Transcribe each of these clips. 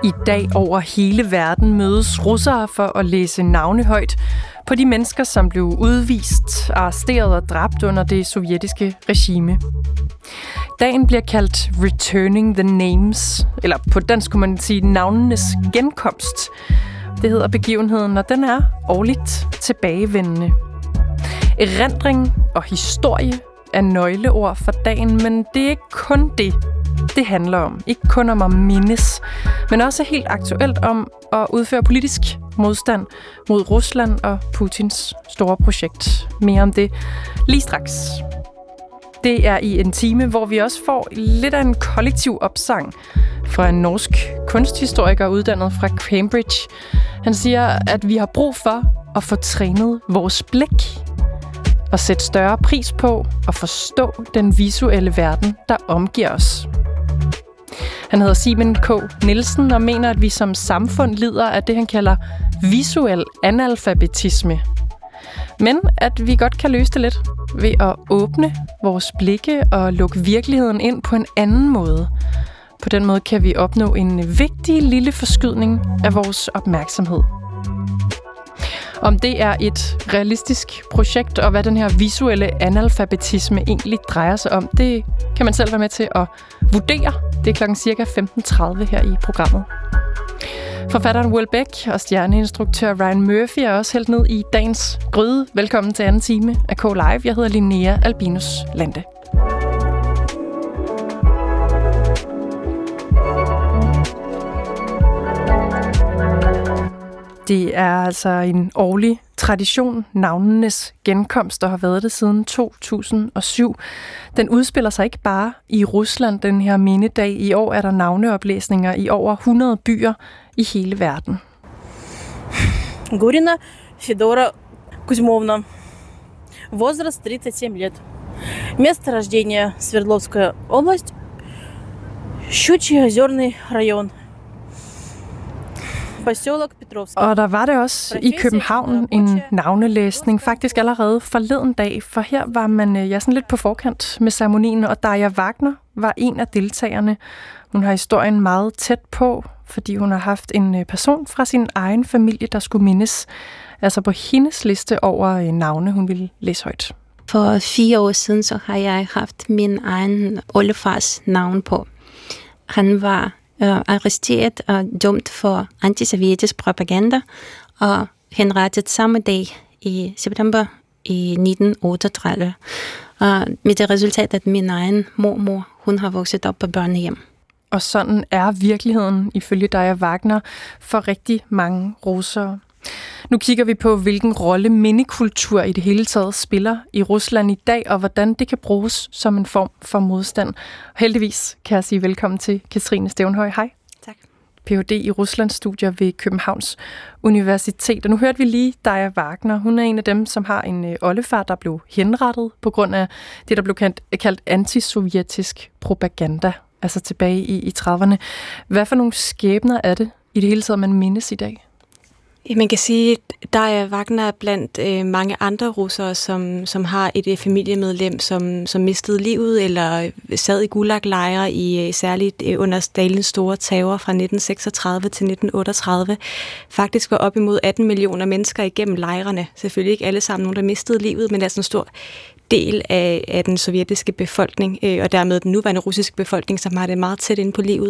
I dag over hele verden mødes russere for at læse navne højt på de mennesker, som blev udvist, arresteret og dræbt under det sovjetiske regime. Dagen bliver kaldt Returning the Names, eller på dansk kunne man sige navnenes genkomst. Det hedder begivenheden, og den er årligt tilbagevendende. Erindring og historie er nøgleord for dagen, men det er ikke kun det handler om. Ikke kun om at mindes, men også helt aktuelt om at udføre politisk modstand mod Rusland og Putins store projekt. Mere om det lige straks. Det er i en time, hvor vi også får lidt af en kollektiv opsang fra en norsk kunsthistoriker uddannet fra Cambridge. Han siger, at vi har brug for at få trænet vores blik og sætte større pris på at forstå den visuelle verden, der omgiver os. Han hedder Simon K. Nielsen og mener, at vi som samfund lider af det, han kalder visuel analfabetisme. Men at vi godt kan løse det lidt ved at åbne vores blikke og lukke virkeligheden ind på en anden måde. På den måde kan vi opnå en vigtig lille forskydning af vores opmærksomhed. Om det er et realistisk projekt, og hvad den her visuelle analfabetisme egentlig drejer sig om, det kan man selv være med til at vurdere. Det er klokken cirka 15:30 her i programmet. Forfatteren Will Beck og stjerneinstruktør Ryan Murphy er også hældt ned i dagens gryde. Velkommen til anden time af K-Live. Jeg hedder Linnea Albinus Lande. Det er altså en årlig tradition, navnenes genkomst, der har været det siden 2007. Den udspiller sig ikke bare i Rusland, den her mindedag. I år er der navneoplæsninger i over 100 byer i hele verden. Gurina Fedora Kuzmovna. Возраст 37 лет. Место рождения Свердловская область. Щучьеозерный район. Og der var det også i København en navnelæsning, faktisk allerede forleden dag, for her var man sådan lidt på forkant med ceremonien, og Darja Wagner var en af deltagerne. Hun har historien meget tæt på, fordi hun har haft en person fra sin egen familie, der skulle mindes, altså på hendes liste over navne, hun ville læse højt. For 4 år siden så har jeg haft min egen oldefars navn på. Han var arresteret og dømt for antisovjetisk propaganda og henrettet samme dag i september i 1938. Og med det resultat, at min egen mormor, hun har vokset op på børnehjem. Og sådan er virkeligheden, ifølge Darja Wagner, for rigtig mange russere. Nu kigger vi på, hvilken rolle mindekultur i det hele taget spiller i Rusland i dag, og hvordan det kan bruges som en form for modstand. Heldigvis kan jeg sige velkommen til Katrine Stævnhøj. Hej. Tak. Ph.D. i Ruslandsstudier ved Københavns Universitet. Og nu hørte vi lige Darja Wagner. Hun er en af dem, som har en oldefar, der blev henrettet på grund af det, der blev kaldt antisovjetisk propaganda, altså tilbage i 30'erne. Hvad for nogle skæbner er det i det hele taget, man mindes i dag? Man kan sige, at Darja Wagner er blandt mange andre russere, som har et familiemedlem, som mistede livet eller sad i gulaglejre i særligt under Stalins store terror fra 1936 til 1938. Faktisk var op imod 18 millioner mennesker igennem lejrene. Selvfølgelig ikke alle sammen nogen, der mistede livet, men der er sådan en stor del af den sovjetiske befolkning, og dermed den nuværende russiske befolkning, som har det meget tæt inde på livet.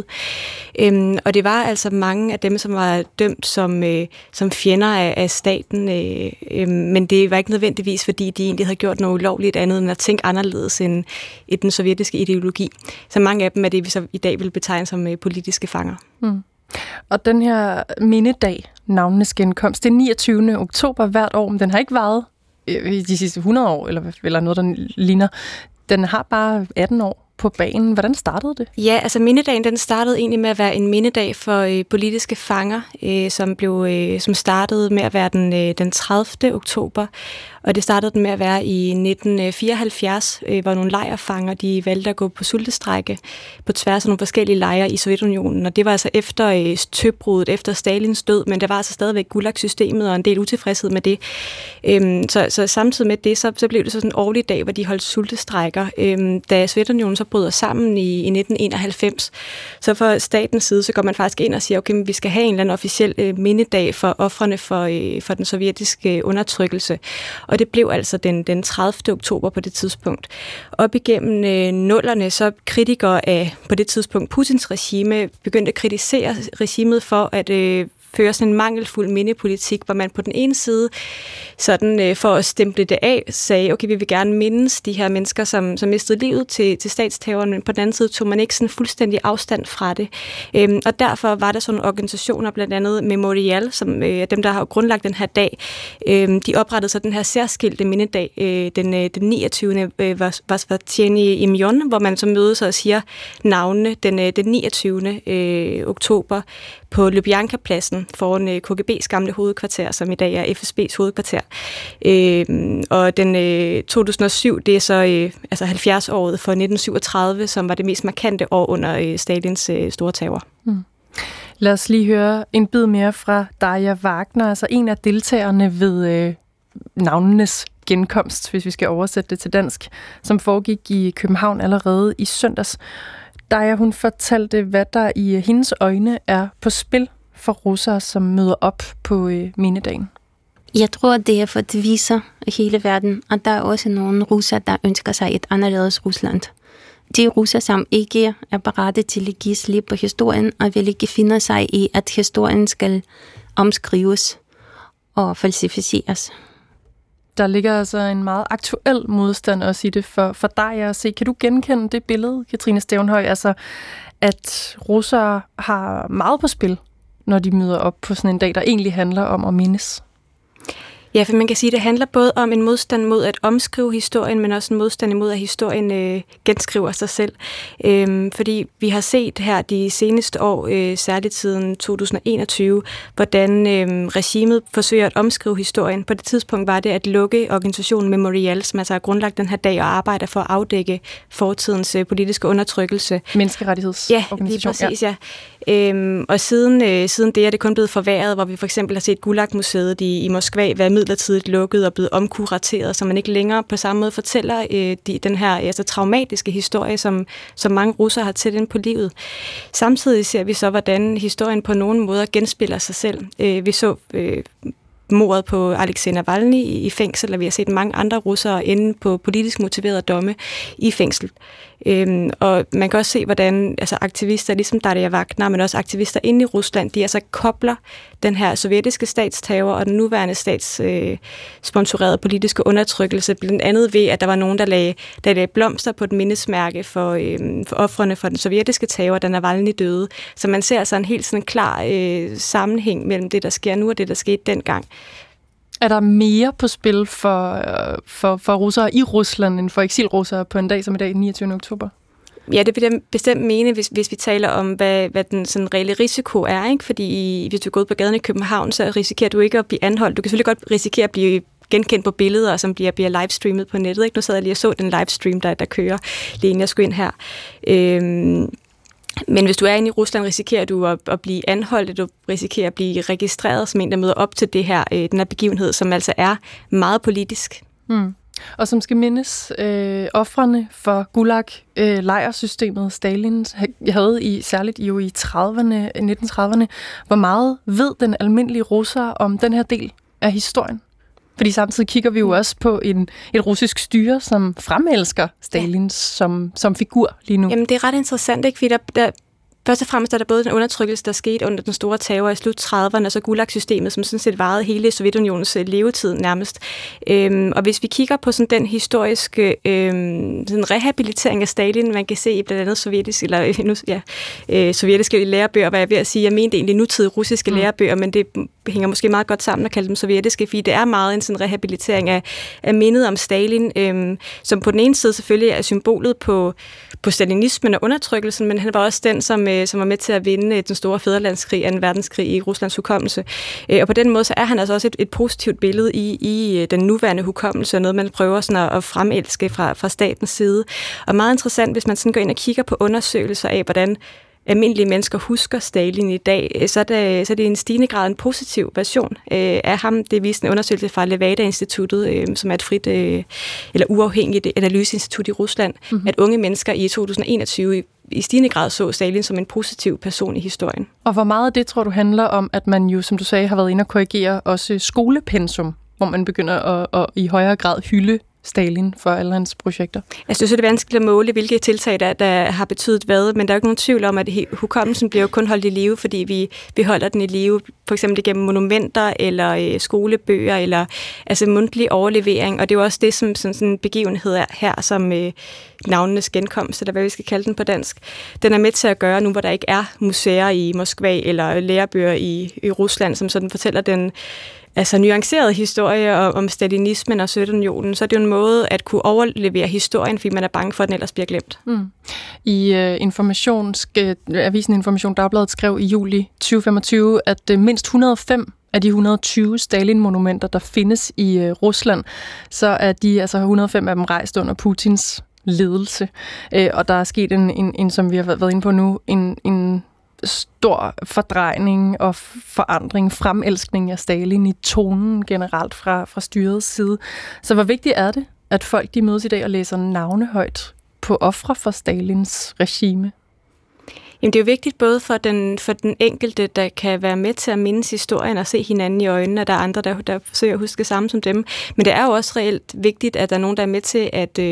Og det var altså mange af dem, som var dømt som fjender af staten, men det var ikke nødvendigvis, fordi de egentlig havde gjort noget ulovligt andet, end at tænke anderledes end i den sovjetiske ideologi. Så mange af dem er det, vi så i dag vil betegne som politiske fanger. Mm. Og den her mindedag, navnenes genkomst, det er 29. oktober hvert år, men den har ikke varet i de sidste 100 år, eller noget, der ligner. Den har bare 18 år på banen. Hvordan startede det? Ja, altså mindedagen, den startede egentlig med at være en mindedag for politiske fanger, som startede med at være den 30. oktober. Og det startede med at være i 1974, hvor nogle lejrfanger, de valgte at gå på sultestrejke på tværs af nogle forskellige lejre i Sovjetunionen. Og det var altså efter tøbruddet, efter Stalins død, men der var altså stadigvæk Gulag-systemet og en del utilfredshed med det. Så samtidig med det, så blev det sådan en årlig dag, hvor de holdt sultestrejker. Da Sovjetunionen så bryder sammen i 1991. Så fra statens side, så går man faktisk ind og siger, okay, men vi skal have en eller anden officiel mindedag for ofrene for den sovjetiske undertrykkelse. Og det blev altså den 30. oktober på det tidspunkt. Op igennem nullerne, så kritikere af på det tidspunkt Putins regime begyndte at kritisere regimet for at føre sådan en mangelfuld mindepolitik, hvor man på den ene side, sådan for at stemple det af, sagde, okay, vi vil gerne mindes de her mennesker, som mistede livet til statsterroren, men på den anden side tog man ikke sådan fuldstændig afstand fra det. Og derfor var der sådan organisationer, blandt andet Memorial, som er dem, der har grundlagt den her dag. De oprettede så den her særskilte mindedag, den 29. Vasvatjeni Imjon, hvor man så mødes og siger navnene den 29. oktober på Lubjanka-pladsen foran KGB's gamle hovedkvarter, som i dag er FSB's hovedkvarter. Og den 2007, det er så altså 70-året for 1937, som var det mest markante år under Stalins store terror. Lad os lige høre en bid mere fra Darja Wagner, altså en af deltagerne ved navnenes genkomst, hvis vi skal oversætte det til dansk, som foregik i København allerede i søndags. Darja, hun fortalte, hvad der i hendes øjne er på spil for russere, som møder op på mindedagen. Jeg tror, det er for at vise hele verden, at der er også nogle russere, der ønsker sig et anderledes Rusland. De russere, som ikke er parate til at give slip på historien, og vil ikke finde sig i, at historien skal omskrives og falsificeres. Der ligger altså en meget aktuel modstand også i det for dig at se. Kan du genkende det billede, Katrine Stævnhøj, altså at russere har meget på spil, når de møder op på sådan en dag, der egentlig handler om at mindes? Ja, for man kan sige, at det handler både om en modstand mod at omskrive historien, men også en modstand imod, at historien genskriver sig selv. Fordi vi har set her de seneste år, særligt siden 2021, hvordan regimet forsøger at omskrive historien. På det tidspunkt var det at lukke organisationen Memorial, som altså har grundlagt den her dag og arbejder for at afdække fortidens politiske undertrykkelse. Menneskerettighedsorganisation. Ja, lige præcis, ja. Og siden det er det kun blevet forværret, hvor vi for eksempel har set Gulag-museet i Moskva være midlertidigt lukket og blevet omkurateret, så man ikke længere på samme måde fortæller den her altså, traumatiske historie, som mange russere har tæt ind på livet. Samtidig ser vi så, hvordan historien på nogle måder genspiller sig selv. Vi så mordet på Alexej Navalny i fængsel, og vi har set mange andre russere ende på politisk motiverede domme i fængsel. Og man kan også se, hvordan altså aktivister, ligesom Darja Wagner, men også aktivister inde i Rusland, de altså kobler den her sovjetiske statsterror og den nuværende statssponsorerede politiske undertrykkelse, blandt andet ved, at der var nogen, der lagde blomster på et mindesmærke for ofrene for den sovjetiske terror, da Navalny døde. Så man ser altså en helt sådan klar sammenhæng mellem det, der sker nu, og det, der skete dengang. Er der mere på spil for russere i Rusland end for eksilrussere på en dag som i dag, den 29. oktober? Ja, det vil jeg bestemt mene, hvis vi taler om, hvad den sådan reelle risiko er, ikke? Fordi hvis du går ud på gaden i København, så risikerer du ikke at blive anholdt. Du kan selvfølgelig godt risikere at blive genkendt på billeder, som bliver livestreamet på nettet. Ikke? Nu sad jeg lige og så den livestream, der kører lige inden jeg skulle ind her. Men hvis du er inde i Rusland, risikerer du at blive anholdt, du risikerer at blive registreret som en, der møder op til den her begivenhed, som altså er meget politisk. Og som skal mindes ofrene for Gulag-lejrsystemet, Stalin havde særligt jo i 1930'erne. Hvor meget ved den almindelige russer om den her del af historien? Fordi samtidig kigger vi jo også på et russisk styre, som fremelsker Stalin som figur lige nu. Jamen, det er ret interessant, ikke? Fordi først og fremmest er der både den undertrykkelse, der skete under den store terror i slut 30'erne, og så Gulag-systemet, som sådan set varede hele Sovjetunionens levetid nærmest. Og hvis vi kigger på sådan den historiske sådan rehabilitering af Stalin, man kan se i blandt andet sovjetiske lærebøger, hvad jeg vil sige, jeg mente egentlig nutidige russiske lærebøger, men det hænger måske meget godt sammen at kalde dem sovjetiske, fordi det er meget en sådan rehabilitering af mindet om Stalin, som på den ene side selvfølgelig er symbolet på stalinismen og undertrykkelsen, men han var også den, som var med til at vinde den store fædrelandskrig, 2. verdenskrig i Ruslands hukommelse. Og på den måde så er han altså også et positivt billede i den nuværende hukommelse, og noget, man prøver sådan at fremelske fra statens side. Og meget interessant, hvis man sådan går ind og kigger på undersøgelser af, hvordan almindelige mennesker husker Stalin i dag, så er det en stigende grad en positiv version af ham. Det viste en undersøgelse fra Levada-instituttet, som er et frit eller uafhængigt analyseinstitut i Rusland, at unge mennesker i 2021 i stigende grad så Stalin som en positiv person i historien. Og hvor meget af det, tror du, handler om, at man jo, som du sagde, har været inde og korrigere også skolepensum, hvor man begynder at i højere grad hylde Stalin for alle hans projekter? Altså, det er vanskeligt at måle, hvilke tiltag, der har betydet hvad, men der er jo ikke nogen tvivl om, at hukommelsen bliver jo kun holdt i live, fordi vi holder den i live, for eksempel gennem monumenter, eller skolebøger, eller altså mundtlig overlevering, og det er jo også det, som sådan en begivenhed er her, som navnenes genkomst, eller hvad vi skal kalde den på dansk. Den er med til at gøre nu, hvor der ikke er museer i Moskva, eller lærebøger i Rusland, som sådan fortæller den nuanceret historie om stalinismen og Sovjetunionen, så er det jo en måde at kunne overlevere historien, fordi man er bange for, at den ellers bliver glemt. I avisen Information Dagbladet skrev i juli 2025, at mindst 105 af de 120 Stalin-monumenter, der findes i Rusland, så er de, altså 105 af dem rejst under Putins ledelse. Og der er sket en som vi har været inde på nu, en stor fordrejning og forandring, fremelskning af Stalin i tonen generelt fra styrets side. Så hvor vigtigt er det, at folk de mødes i dag og læser navne højt på ofre for Stalins regime? Jamen, det er jo vigtigt både for den enkelte, der kan være med til at mindes historien og se hinanden i øjnene, og der er andre, der forsøger at huske det samme som dem. Men det er jo også reelt vigtigt, at der er nogen, der er med til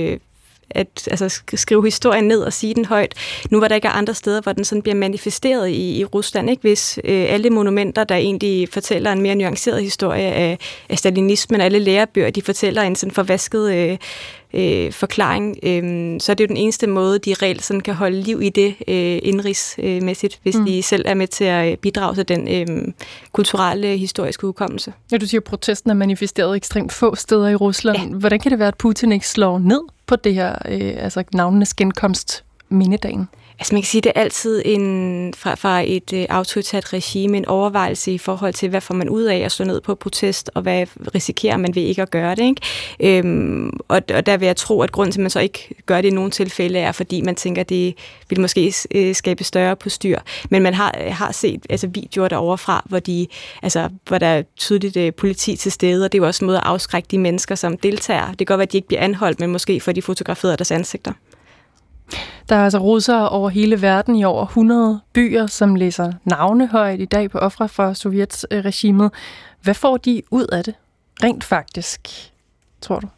at skrive historien ned og sige den højt. Nu var der ikke andre steder, hvor den sådan bliver manifesteret i Rusland, ikke? Hvis alle monumenter, der egentlig fortæller en mere nuanceret historie af stalinismen, alle lærebøger, de fortæller en sådan forvasket forklaring, så er det jo den eneste måde, de reelt sådan kan holde liv i det indrigsmæssigt, hvis de selv er med til at bidrage til den kulturelle, historiske hukommelse. Ja, du siger, at protesten er manifesteret ekstremt få steder i Rusland. Ja. Hvordan kan det være, at Putin ikke slår ned på det her, navnenes genkomst mindedagen? Altså man kan sige, det er altid fra et autoritært regime en overvejelse i forhold til, hvad får man ud af at slå ned på protest, og hvad risikerer man ved ikke at gøre det, ikke? Og der vil jeg tro, at grunden til, at man så ikke gør det i nogle tilfælde, er, fordi man tænker, at det vil måske skabe større postyr. Men man har set videoer derovre fra, hvor der er tydeligt politi til stede, og det er jo også en måde at afskrække de mennesker, som deltager. Det kan godt være, at de ikke bliver anholdt, men måske får de fotograferet deres ansigter. Der er altså russere over hele verden i over 100 byer, som læser navne højt i dag på ofre for Sovjetregimet. Hvad får de ud af det, rent faktisk, tror du?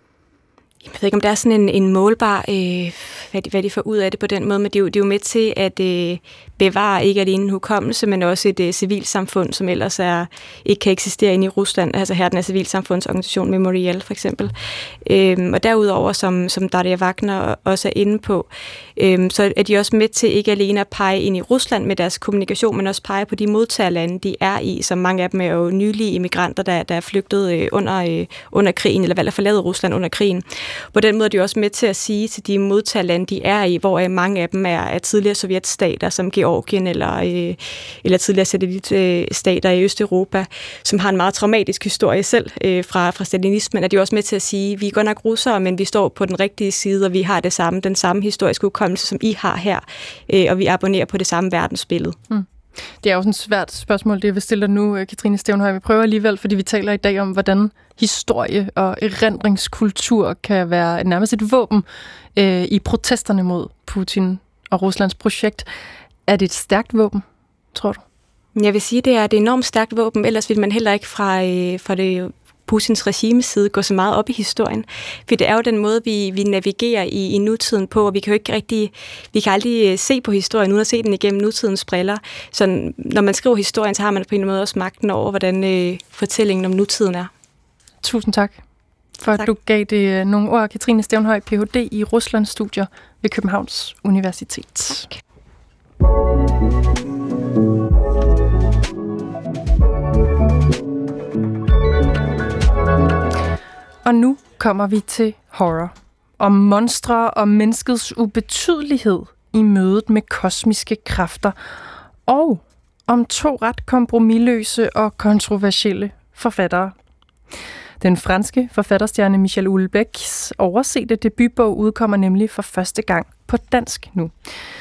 Jeg ved ikke, om der er sådan en målbar, hvad de får ud af det på den måde, men det er jo med til at bevare ikke alene en hukommelse, men også et civilsamfund, som ellers ikke kan eksistere inde i Rusland. Altså her den er civilsamfundsorganisation Memorial for eksempel. Og derudover, som Daria Wagner også er inde på, så er de også med til ikke alene at pege ind i Rusland med deres kommunikation, men også pege på de modtagerlande, de er i, som mange af dem er jo nylige immigranter, der er flygtet under krigen, eller valgt at forlade Rusland under krigen. På den måde er de også med til at sige til de modtagerlande, de er i, hvor mange af dem er tidligere sovjetstater, som Georgien eller tidligere satellitstater i Østeuropa, som har en meget traumatisk historie selv fra stalinismen, er de også med til at sige, at vi er godt nok russere, men vi står på den rigtige side, og vi har den samme historiske hukommelse, som I har her, og vi abonnerer på det samme verdensbillede. Det er jo sådan et svært spørgsmål, det vi stiller nu, Katrine Stævnhøj. Vi prøver alligevel, fordi vi taler i dag om, hvordan historie og erindringskultur kan være nærmest et våben i protesterne mod Putin og Ruslands projekt. Er det et stærkt våben, tror du? Jeg vil sige, det er et enormt stærkt våben, ellers vil man heller ikke fra det Putins regimes side gå så meget op i historien. For det er jo den måde, vi navigerer i nutiden på, og vi kan aldrig se på historien, uden at se den igennem nutidens briller. Så når man skriver historien, så har man på en måde også magten over, hvordan fortællingen om nutiden er. Tusind tak for, at du gav det nogle ord. Katrine Stævnhøj, Ph.D. i Ruslandsstudier ved Københavns Universitet. Tak. Og nu kommer vi til horror. Om monstre og menneskets ubetydelighed i mødet med kosmiske kræfter. Og om 2 ret kompromisløse og kontroversielle forfattere. Den franske forfatterstjerne Michel Houellebecqs oversete debutbog udkommer nemlig for første gang på dansk nu.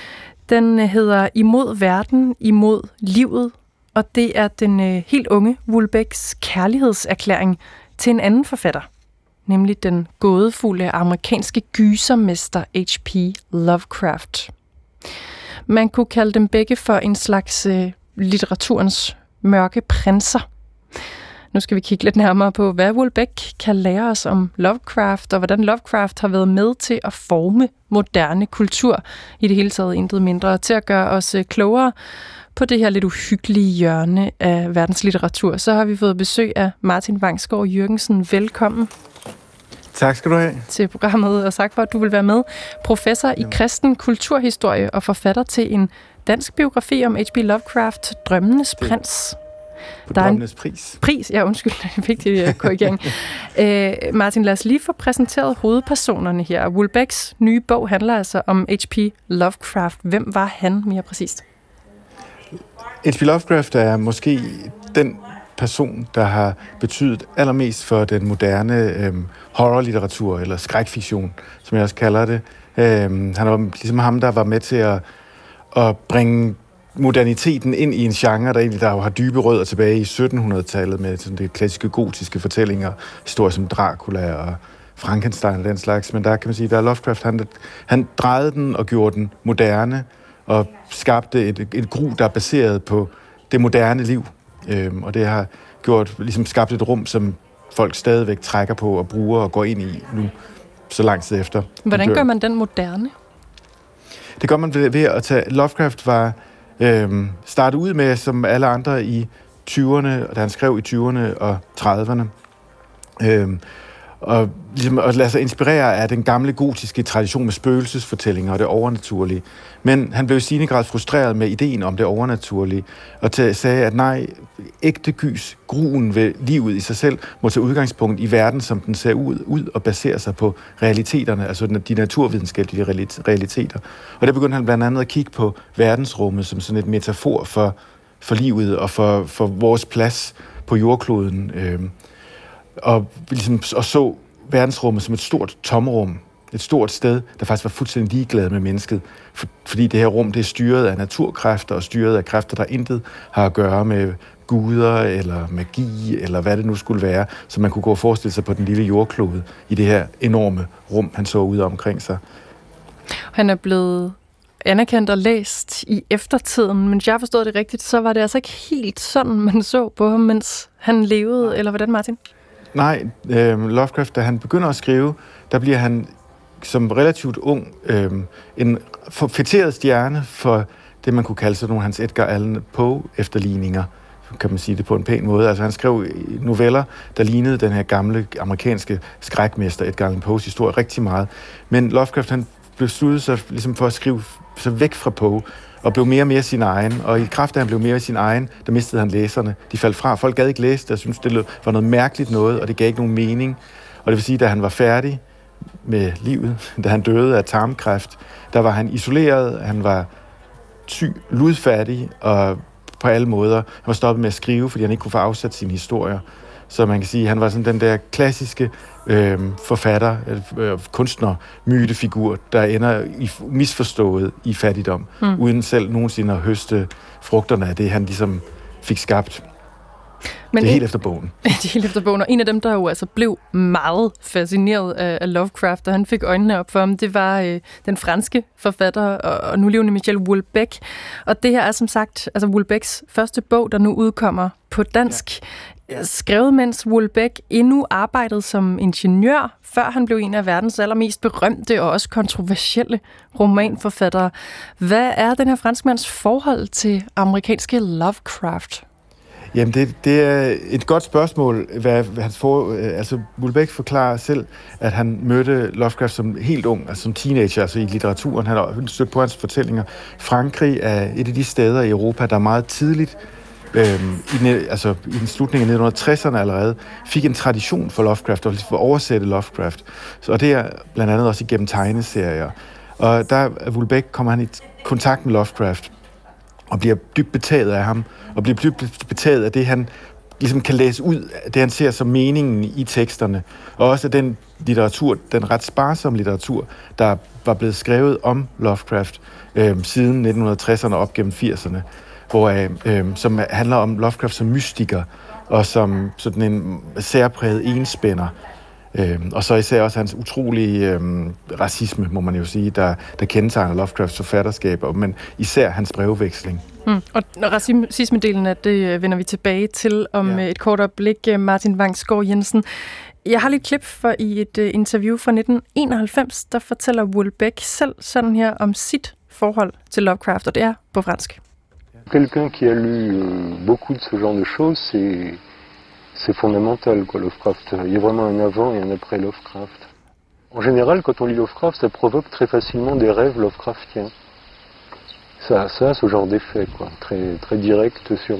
Den hedder Imod verden, imod livet, og det er den helt unge Houellebecqs kærlighedserklæring til en anden forfatter, nemlig den gådefulde amerikanske gysermester H.P. Lovecraft. Man kunne kalde dem begge for en slags litteraturens mørke prinser. Nu skal vi kigge lidt nærmere på, hvad Houellebecq kan lære os om Lovecraft, og hvordan Lovecraft har været med til at forme moderne kultur, i det hele taget intet mindre, til at gøre os klogere på det her lidt uhyggelige hjørne af verdenslitteratur. Så har vi fået besøg af Martin Vangsgaard Jürgensen. Velkommen. Tak skal du have. Til programmet, og tak for, at du vil være med. Professor i kristen kulturhistorie og forfatter til en dansk biografi om H.P. Lovecraft, Drømmenes Prins. Drømmenes Pris. Ja, undskyld, det er en vigtig korrigering. Martin, lad os lige få præsenteret hovedpersonerne her. Houellebecqs nye bog handler altså om H.P. Lovecraft. Hvem var han mere præcist? H.P. Lovecraft er måske den person, der har betydet allermest for den moderne horrorlitteratur, eller skrækfiktion, som jeg også kalder det. Han var ligesom ham, der var med til at bringe moderniteten ind i en genre, der har dybe rødder tilbage i 1700-tallet med sådan de klassiske gotiske fortællinger, historier som Dracula og Frankenstein og den slags. Men der kan man sige, at Lovecraft, han drejede den og gjorde den moderne og skabte et gru, der er baseret på det moderne liv. Og det har skabt et rum, som folk stadigvæk trækker på og bruger og går ind i nu, så lang tid efter. Hvordan gør man den moderne? Det gør man ved at tage... Lovecraft var startet ud med, som alle andre i 20'erne, da han skrev i 20'erne og 30'erne. Og ligesom at lade sig inspirere af den gamle gotiske tradition med spøgelsesfortællinger og det overnaturlige. Men han blev i stigende grad frustreret med ideen om det overnaturlige, og sagde, at nej, ægte gys, gruen ved livet i sig selv, må tage udgangspunkt i verden, som den ser ud og basere sig på realiteterne, altså de naturvidenskabelige realiteter. Og der begyndte han blandt andet at kigge på verdensrummet som sådan et metafor for livet og for vores plads på jordkloden. Og så verdensrummet som et stort tomrum, et stort sted, der faktisk var fuldstændig ligeglad med mennesket. Fordi det her rum, det er styret af naturkræfter og styret af kræfter, der intet har at gøre med guder eller magi, eller hvad det nu skulle være, så man kunne gå og forestille sig på den lille jordklode i det her enorme rum, han så ude omkring sig. Han er blevet anerkendt og læst i eftertiden, men jeg har forstået det rigtigt, så var det altså ikke helt sådan, man så på ham, mens han levede, eller hvordan, Martin? Nej, Lovecraft, da han begynder at skrive, der bliver han som relativt ung en fætteret stjerne for det, man kunne kalde sådan nogle hans Edgar Allan Poe-efterligninger, kan man sige det på en pæn måde. Altså han skrev noveller, der lignede den her gamle amerikanske skrækmester Edgar Allan Poes historie rigtig meget. Men Lovecraft, han besluttede sig ligesom for at skrive sig væk fra Poe, og blev mere og mere sin egen. Og i kraft af, at han blev mere sin egen, der mistede han læserne. De faldt fra. Folk gad ikke læse det, og syntes, det var noget mærkeligt noget, og det gav ikke nogen mening. Og det vil sige, da han var færdig med livet, da han døde af tarmkræft, der var han isoleret, han var syg, ludfattig, og på alle måder. Han var stoppet med at skrive, fordi han ikke kunne få afsat sine historier. Så man kan sige, at han var sådan den der klassiske forfatter, kunstner, mytefigur, der ender misforstået i fattigdom, uden selv nogensinde at høste frugterne af det, han ligesom fik skabt. Men det er helt efter bogen. Det er helt efter bogen, og en af dem, der jo altså blev meget fascineret af Lovecraft, og han fik øjnene op for ham, det var den franske forfatter og nulevende Michel Houellebecq. Og det her er som sagt altså Houellebecqs første bog, der nu udkommer på dansk. Ja. Skrevet mens Houellebecq endnu arbejdede som ingeniør, før han blev en af verdens allermest berømte og også kontroversielle romanforfattere. Hvad er den her franskmands forhold til amerikanske Lovecraft? Jamen, det er et godt spørgsmål, hvad han får. Altså, Houellebecq forklarer selv, at han mødte Lovecraft som helt ung, altså som teenager, altså i litteraturen. Han har stødt på hans fortællinger. Frankrig er et af de steder i Europa, der meget tidligt, i den slutning af 1960'erne allerede, fik en tradition for Lovecraft, og for at oversætte Lovecraft. Og det er blandt andet også igennem tegneserier. Og der Houellebecq kommer han i kontakt med Lovecraft, og bliver dybt betaget af ham, og bliver dybt betaget af det, han ligesom kan læse ud af det, han ser som meningen i teksterne, og også den litteratur, den ret sparsomme litteratur, der var blevet skrevet om Lovecraft siden 1960'erne op gennem 80'erne, som handler om Lovecraft som mystiker, og som sådan en særpræget enspænder. Og så især også hans utrolige racisme, må man jo sige, der kendetegner Lovecrafts forfatterskab, men især hans brevveksling. Og racisme-delen af det vender vi tilbage til om et kort øjeblik. Martin Vangsgaard Jensen. Jeg har lidt klip for i et interview fra 1991, der fortæller Houellebecq selv sådan her om sit forhold til Lovecraft, og det er på fransk. Quelqu'un qui a lu beaucoup de ce genre de choses, c'est fondamental, quoi, Lovecraft. Il y a vraiment un avant et un après Lovecraft. En général, quand on lit Lovecraft, ça provoque très facilement des rêves Lovecraftiens. Ça a ce genre d'effet, quoi, très direct sur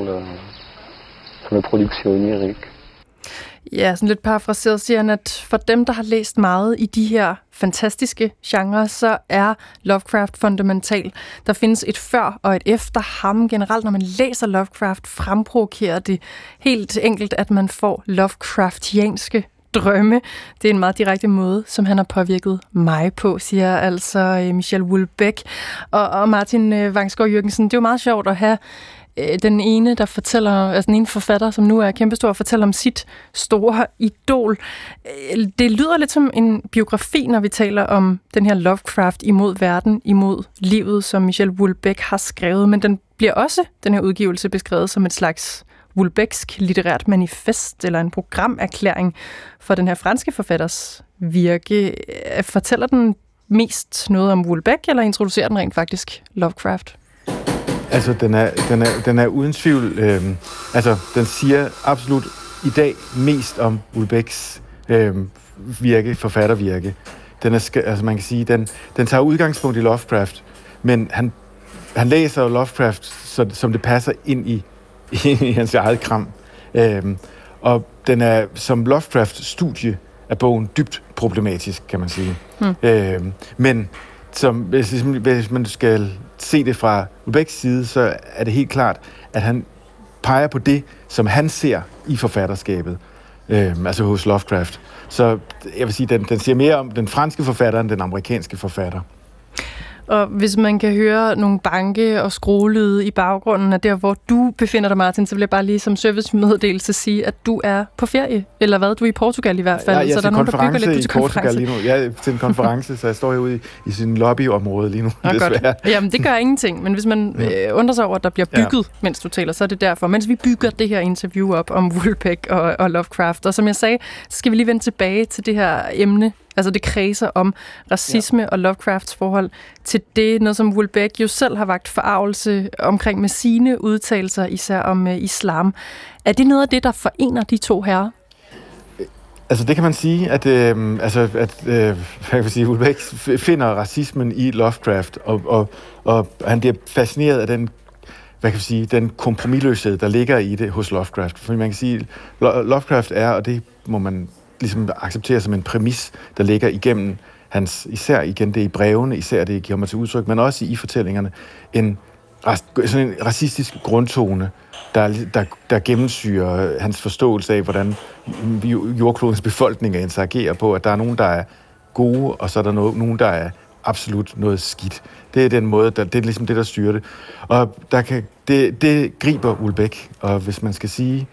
la production onirique. Ja, sådan lidt parafraseret siger han, at for dem, der har læst meget i de her fantastiske genrer, så er Lovecraft fundamental. Der findes et før og et efter ham. Generelt, når man læser Lovecraft, fremprovokerer det helt enkelt, at man får Lovecraftianske drømme. Det er en meget direkte måde, som han har påvirket mig på, siger altså Michel Houellebecq. Og Martin Vangsgaard Jürgensen, det er jo meget sjovt at have den ene, der fortæller, altså den ene forfatter, som nu er kæmpestor, fortæller om sit store idol. Det lyder lidt som en biografi, når vi taler om den her Lovecraft imod verden, imod livet, som Michel Houellebecq har skrevet, men den bliver også, den her udgivelse, beskrevet som et slags Houellebecqsk litterært manifest eller en programerklæring for den her franske forfatters virke. Fortæller den mest noget om Houellebecq, eller introducerer den rent faktisk Lovecraft? Altså, den er uden tvivl, den siger absolut i dag mest om Houellebecqs forfattervirke. Den er, man kan sige, den tager udgangspunkt i Lovecraft, men han læser Lovecraft, som det passer ind i hans eget kram. Og den er som Lovecraft-studie af bogen dybt problematisk, kan man sige. Men hvis man skal se det fra Houellebecqs side, så er det helt klart, at han peger på det, som han ser i forfatterskabet, altså hos Lovecraft. Så jeg vil sige, den siger mere om den franske forfatter end den amerikanske forfatter. Og hvis man kan høre nogle banke og skruelyde i baggrunden af der, hvor du befinder dig, Martin, så vil jeg bare lige som servicemeddelelse sige, at du er på ferie, eller hvad? Du er i Portugal i hvert fald. Ja, så der er nogen, der bygger lidt i Portugal lige nu. Jeg er til en konference, så jeg står herude i sin lobbyområde lige nu. Godt. Jamen, det gør ingenting, men hvis man undrer sig over, at der bliver bygget, mens du taler, så er det derfor. Mens vi bygger det her interview op om Houellebecq og Lovecraft, og som jeg sagde, så skal vi lige vende tilbage til det her emne. Altså det kredser om racisme og Lovecrafts forhold til det, noget som Houellebecq jo selv har vakt forargelse omkring med sine udtalelser, især om islam. Er det noget af det, der forener de to herrer? Altså det kan man sige, at Houellebecq finder racismen i Lovecraft, og han bliver fascineret af den, den kompromisløshed, der ligger i det hos Lovecraft. For man kan sige, Lovecraft er, og det må man ligesom acceptere som en præmis, der ligger igennem hans, især igen det i brevene, især det giver mig til udtryk, men også i fortællingerne, sådan en racistisk grundtone, der gennemsyrer hans forståelse af, hvordan jordklodens befolkninger interagerer på, at der er nogen, der er gode, og så er der nogen, der er absolut noget skidt. Det er den måde, det er ligesom det, der styrer det. Og det griber Houellebecq, og hvis man skal sige,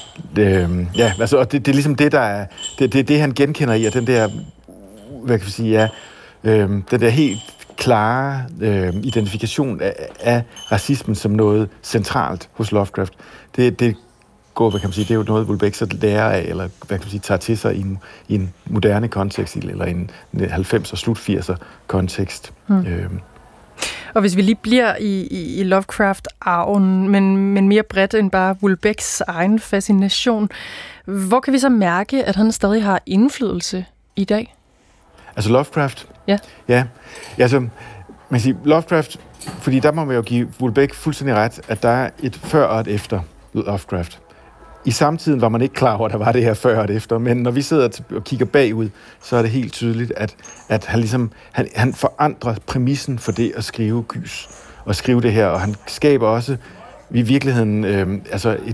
og det er ligesom det, der er, det han genkender i, at den der, den der helt klare identifikation af racismen som noget centralt hos Lovecraft. Det går, det er jo noget, Houellebecq så lærer af, eller tager til sig i en moderne kontekst, eller en 90'er, slut 80'er kontekst. Og hvis vi lige bliver i Lovecraft-arven, men mere bredt end bare Houellebecqs egen fascination, hvor kan vi så mærke, at han stadig har indflydelse i dag? Altså Lovecraft? Ja. Altså, man siger Lovecraft, fordi der må man jo give Houellebecq fuldstændig ret, at der er et før og et efter Lovecraft. I samtiden var man ikke klar over, at der var det her før og et efter, men når vi sidder og kigger bagud, så er det helt tydeligt, at han ligesom, han forandrer præmissen for det at skrive gys, og skrive det her, og han skaber også i virkeligheden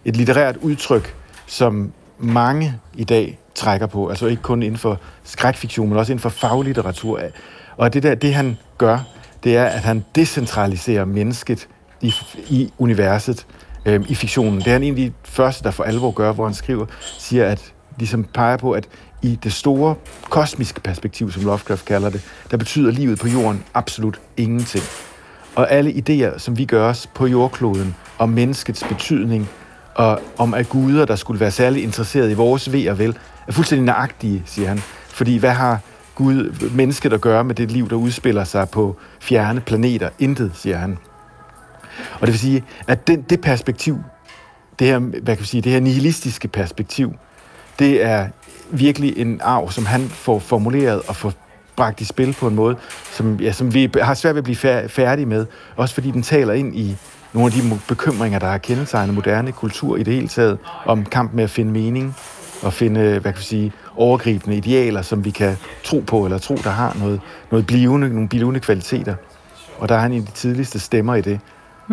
et litterært udtryk, som mange i dag trækker på, altså ikke kun inden for skrækfiktion, men også inden for faglitteratur. Og det han gør, det er, at han decentraliserer mennesket i universet, i fiktionen. Det er han egentlig første, der for alvor gør, hvor han siger, at ligesom peger på, at i det store kosmiske perspektiv, som Lovecraft kalder det, der betyder livet på jorden absolut ingenting. Og alle idéer, som vi gør os på jordkloden, om menneskets betydning, og om at guder, der skulle være særligt interesseret i vores ve og vel, er fuldstændig nøjagtige, siger han. Fordi hvad har mennesket at gøre med det liv, der udspiller sig på fjerne planeter? Intet, siger han. Og det vil sige, at det perspektiv, det her nihilistiske perspektiv, det er virkelig en arv, som han får formuleret og får bragt i spil på en måde, som vi har svært ved at blive færdige med, også fordi den taler ind i nogle af de bekymringer, der har kendetegnet moderne kultur i det hele taget, om kamp med at finde mening og finde, overgribende idealer, som vi kan tro på, eller tro, der har nogle blivende kvaliteter. Og der er han en af de tidligste stemmer i det.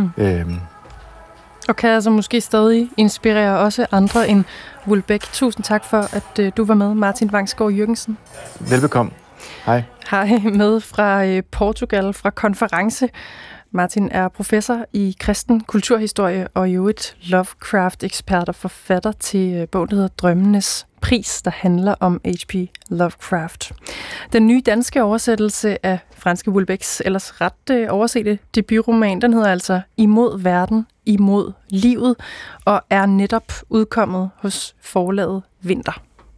Og kan altså måske stadig inspirere også andre end Houellebecq. Tusind tak for, at du var med, Martin Vangsgaard Jürgensen. Velbekomme. Hej. Hej, med fra Portugal, fra konference. Martin er professor i kristen kulturhistorie og jo et Lovecraft-ekspert og forfatter til bogen, der hedder Drømmenes Pris, der handler om H.P. Lovecraft. Den nye danske oversættelse af franske Houellebecqs ellers ret oversete debutroman, den hedder altså Imod verden, imod livet, og er netop udkommet hos forlaget Vinter.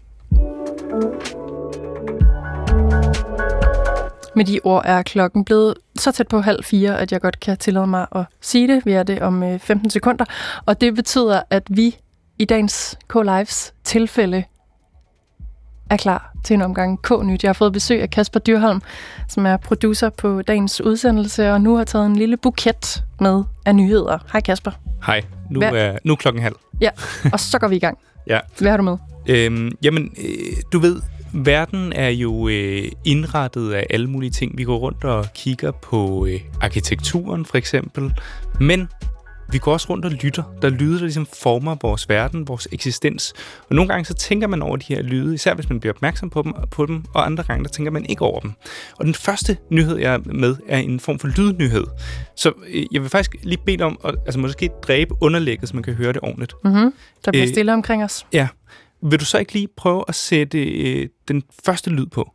Med de ord er klokken blevet så tæt på 3:30, at jeg godt kan tillade mig at sige det. Vi er det om 15 sekunder, og det betyder, at vi i dagens K-Lives tilfælde er klar til en omgang K-nyt. Jeg har fået besøg af Kasper Dyrholm, som er producer på dagens udsendelse, og nu har taget en lille buket med af nyheder. Hej Kasper. Hej, nu er klokken 3:30. Ja, og så går vi i gang. Ja. Hvad har du med? Du ved, verden er jo indrettet af alle mulige ting. Vi går rundt og kigger på arkitekturen for eksempel, men vi går også rundt og lytter. Der er lyde, der ligesom former vores verden, vores eksistens. Og nogle gange så tænker man over de her lyde, især hvis man bliver opmærksom på dem, og andre gange der tænker man ikke over dem. Og den første nyhed, jeg er med, er en form for lydnyhed. Så jeg vil faktisk lige bede om at måske dræbe underlægget, så man kan høre det ordentligt. Mm-hmm. Der bliver stille omkring os. Ja. Vil du så ikke lige prøve at sætte den første lyd på?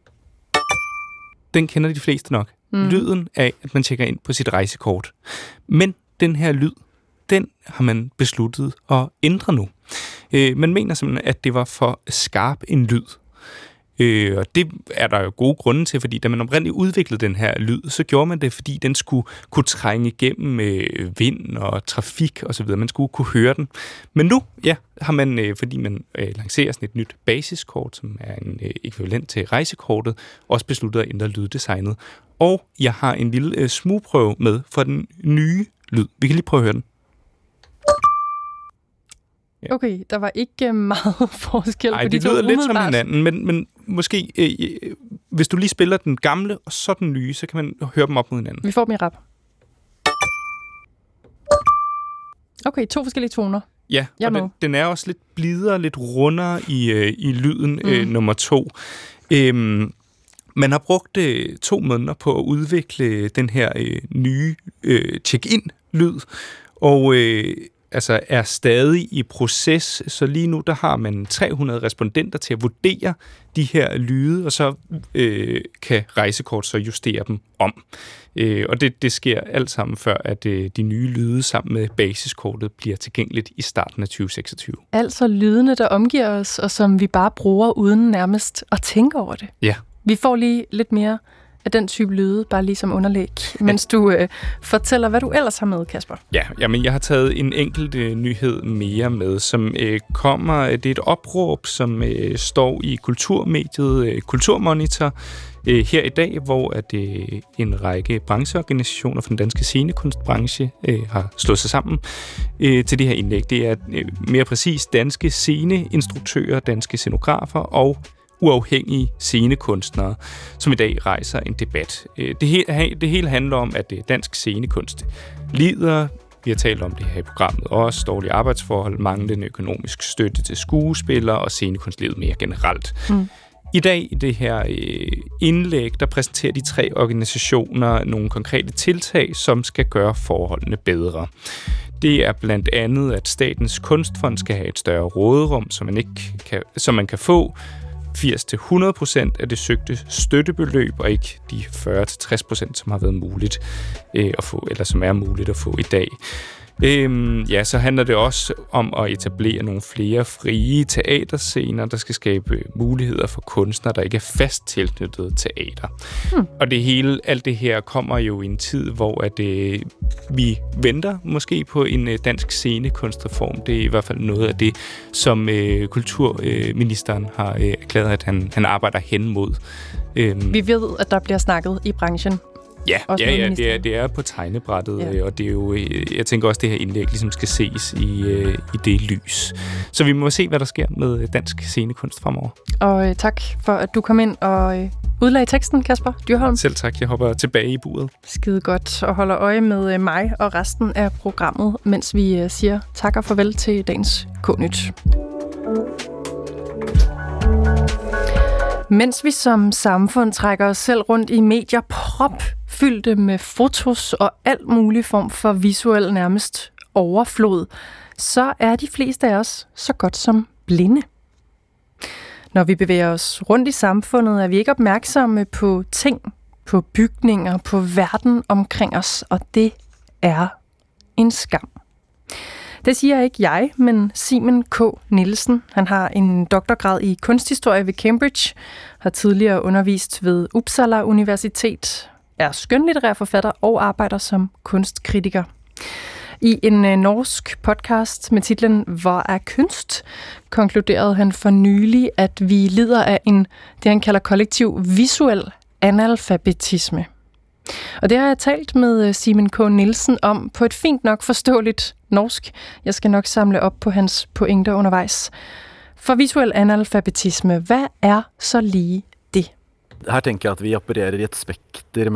Den kender de fleste nok. Lyden af, at man tjekker ind på sit rejsekort. Men den her lyd, den har man besluttet at ændre nu. Man mener simpelthen, at det var for skarp en lyd. Og det er der jo gode grunde til, fordi da man oprindeligt udviklede den her lyd, så gjorde man det, fordi den skulle kunne trænge igennem vind og trafik osv. Man skulle kunne høre den. Men nu, har man, fordi man lancerer sådan et nyt basiskort, som er en ekvivalent til rejsekortet, også besluttet at ændre lyddesignet. Og jeg har en lille smugprøve med for den nye lyd. Vi kan lige prøve at høre den. Ja. Okay, der var ikke meget forskel på de to. Nej, det lyder lidt som hinanden, men måske, hvis du lige spiller den gamle og så den nye, så kan man høre dem op mod hinanden. Vi får dem i rap. Okay, 2 forskellige toner. Ja, og den er også lidt blidere, lidt rundere i lyden, nummer 2. Man har brugt 2 måneder på at udvikle den her nye check-in-lyd, og er stadig i proces, så lige nu der har man 300 respondenter til at vurdere de her lyde, og så kan rejsekort så justere dem om. Og det sker alt sammen før, at de nye lyde sammen med basiskortet bliver tilgængeligt i starten af 2026. Altså lydene, der omgiver os, og som vi bare bruger uden nærmest at tænke over det. Ja. Vi får lige lidt mere af den type lyde, bare lige som underlæg, mens du fortæller, hvad du ellers har med, Kasper. Ja, jamen jeg har taget en enkelt nyhed mere med, som kommer. Det er et opråb, som står i kulturmediet Kulturmonitor her i dag, hvor at en række brancheorganisationer for den danske scenekunstbranche har slået sig sammen til det her indlæg. Det er mere præcis danske sceneinstruktører, danske scenografer og uafhængige scenekunstnere, som i dag rejser en debat. Det hele handler om, at dansk scenekunst lider Vi har talt om det her i programmet også. Dårlige arbejdsforhold, manglende økonomisk støtte til skuespillere og scenekunstlivet mere generelt. I dag i det her indlæg, der præsenterer de 3 organisationer nogle konkrete tiltag, som skal gøre forholdene bedre. Det er blandt andet, at Statens Kunstfond skal have et større råderum, så man kan få 80-100% af det søgte støttebeløb, og ikke de 40-60%, som har været muligt at få, eller som er muligt at få i dag. Så handler det også om at etablere nogle flere frie teaterscener, der skal skabe muligheder for kunstnere, der ikke er fast tilknyttet teater. Og alt det her kommer jo i en tid, hvor vi venter måske på en dansk scenekunstreform. Det er i hvert fald noget af det, som kulturministeren har erklæret, at han arbejder hen mod. Vi ved, at der bliver snakket i branchen. Ja, det er på tegnebrættet, og det er jo, jeg tænker også, at det her indlæg ligesom skal ses i det lys. Så vi må se, hvad der sker med dansk scenekunst fremover. Og tak for, at du kom ind og udlagde teksten, Kasper Dyrholm. Selv tak, jeg hopper tilbage i buret. Skide godt, og holder øje med mig og resten af programmet, mens vi siger tak og farvel til dagens K-nyt. Mens vi som samfund trækker os selv rundt i medier propfyldte med fotos og alt mulig form for visuel nærmest overflod, så er de fleste af os så godt som blinde. Når vi bevæger os rundt i samfundet, er vi ikke opmærksomme på ting, på bygninger, på verden omkring os, og det er en skam. Det siger ikke jeg, men Simon K. Nielsen. Han har en doktorgrad i kunsthistorie ved Cambridge, har tidligere undervist ved Uppsala Universitet, er skønlitterær forfatter og arbejder som kunstkritiker. I en norsk podcast med titlen Hvad er kunst? Konkluderede han for nylig, at vi lider af det han kalder kollektiv visuel analfabetisme. Og det har jeg talt med Simon K. Nielsen om på et fint nok forståeligt norsk. Jeg skal nok samle op på hans pointer undervejs. For visuel analfabetisme, hvad er så lige det? Her tenker jeg at vi opererer i et spekter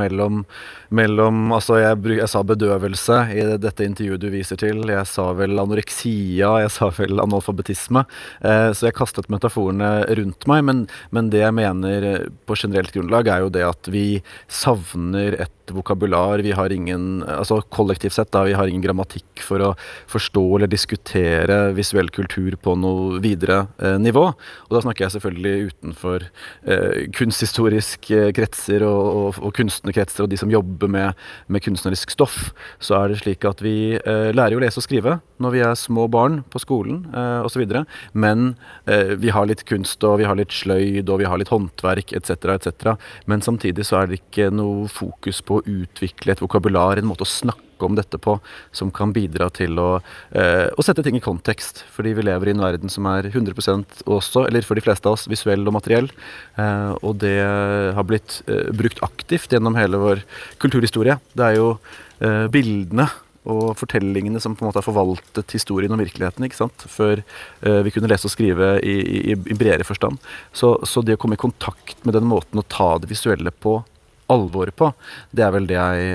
mellem altså jeg sa bedøvelse i dette intervjuet du viser til, jeg sa vel anoreksia, jeg sa vel analfabetisme, så jeg kastet metaforene rundt meg, men det jeg mener på generelt grunnlag er jo det at vi savner et vokabular, vi har ingen, altså kollektivt sett da, vi har ingen grammatikk for å forstå eller diskutere visuell kultur på noe videre nivå, og da snakker jeg selvfølgelig utenfor kunsthistoriske kretser og kunstnerkretser og de som jobber med kunstnerisk stoff, så er det slik at vi lærer jo å lese og skrive når vi er små barn på skolen og så videre, men vi har litt kunst og vi har litt sløyd og vi har litt håndverk etc., men samtidig så er det ikke noe fokus på å utvikle et vokabular, en måte å snakke om dette på, som kan bidra til å sette ting i kontekst, fordi vi lever i en verden som er 100% også, eller for de fleste av oss, visuell og materiell, og det har blitt brukt aktivt gjennom hele vår kulturhistorie. Det er jo bildene og fortellingene som på en måte har forvaltet historien og virkeligheten, ikke sant? Før vi kunne lese og skrive i bredere forstand. Så det å komme i kontakt med den måten å ta det visuelle på, alvoret på, det er vel det jeg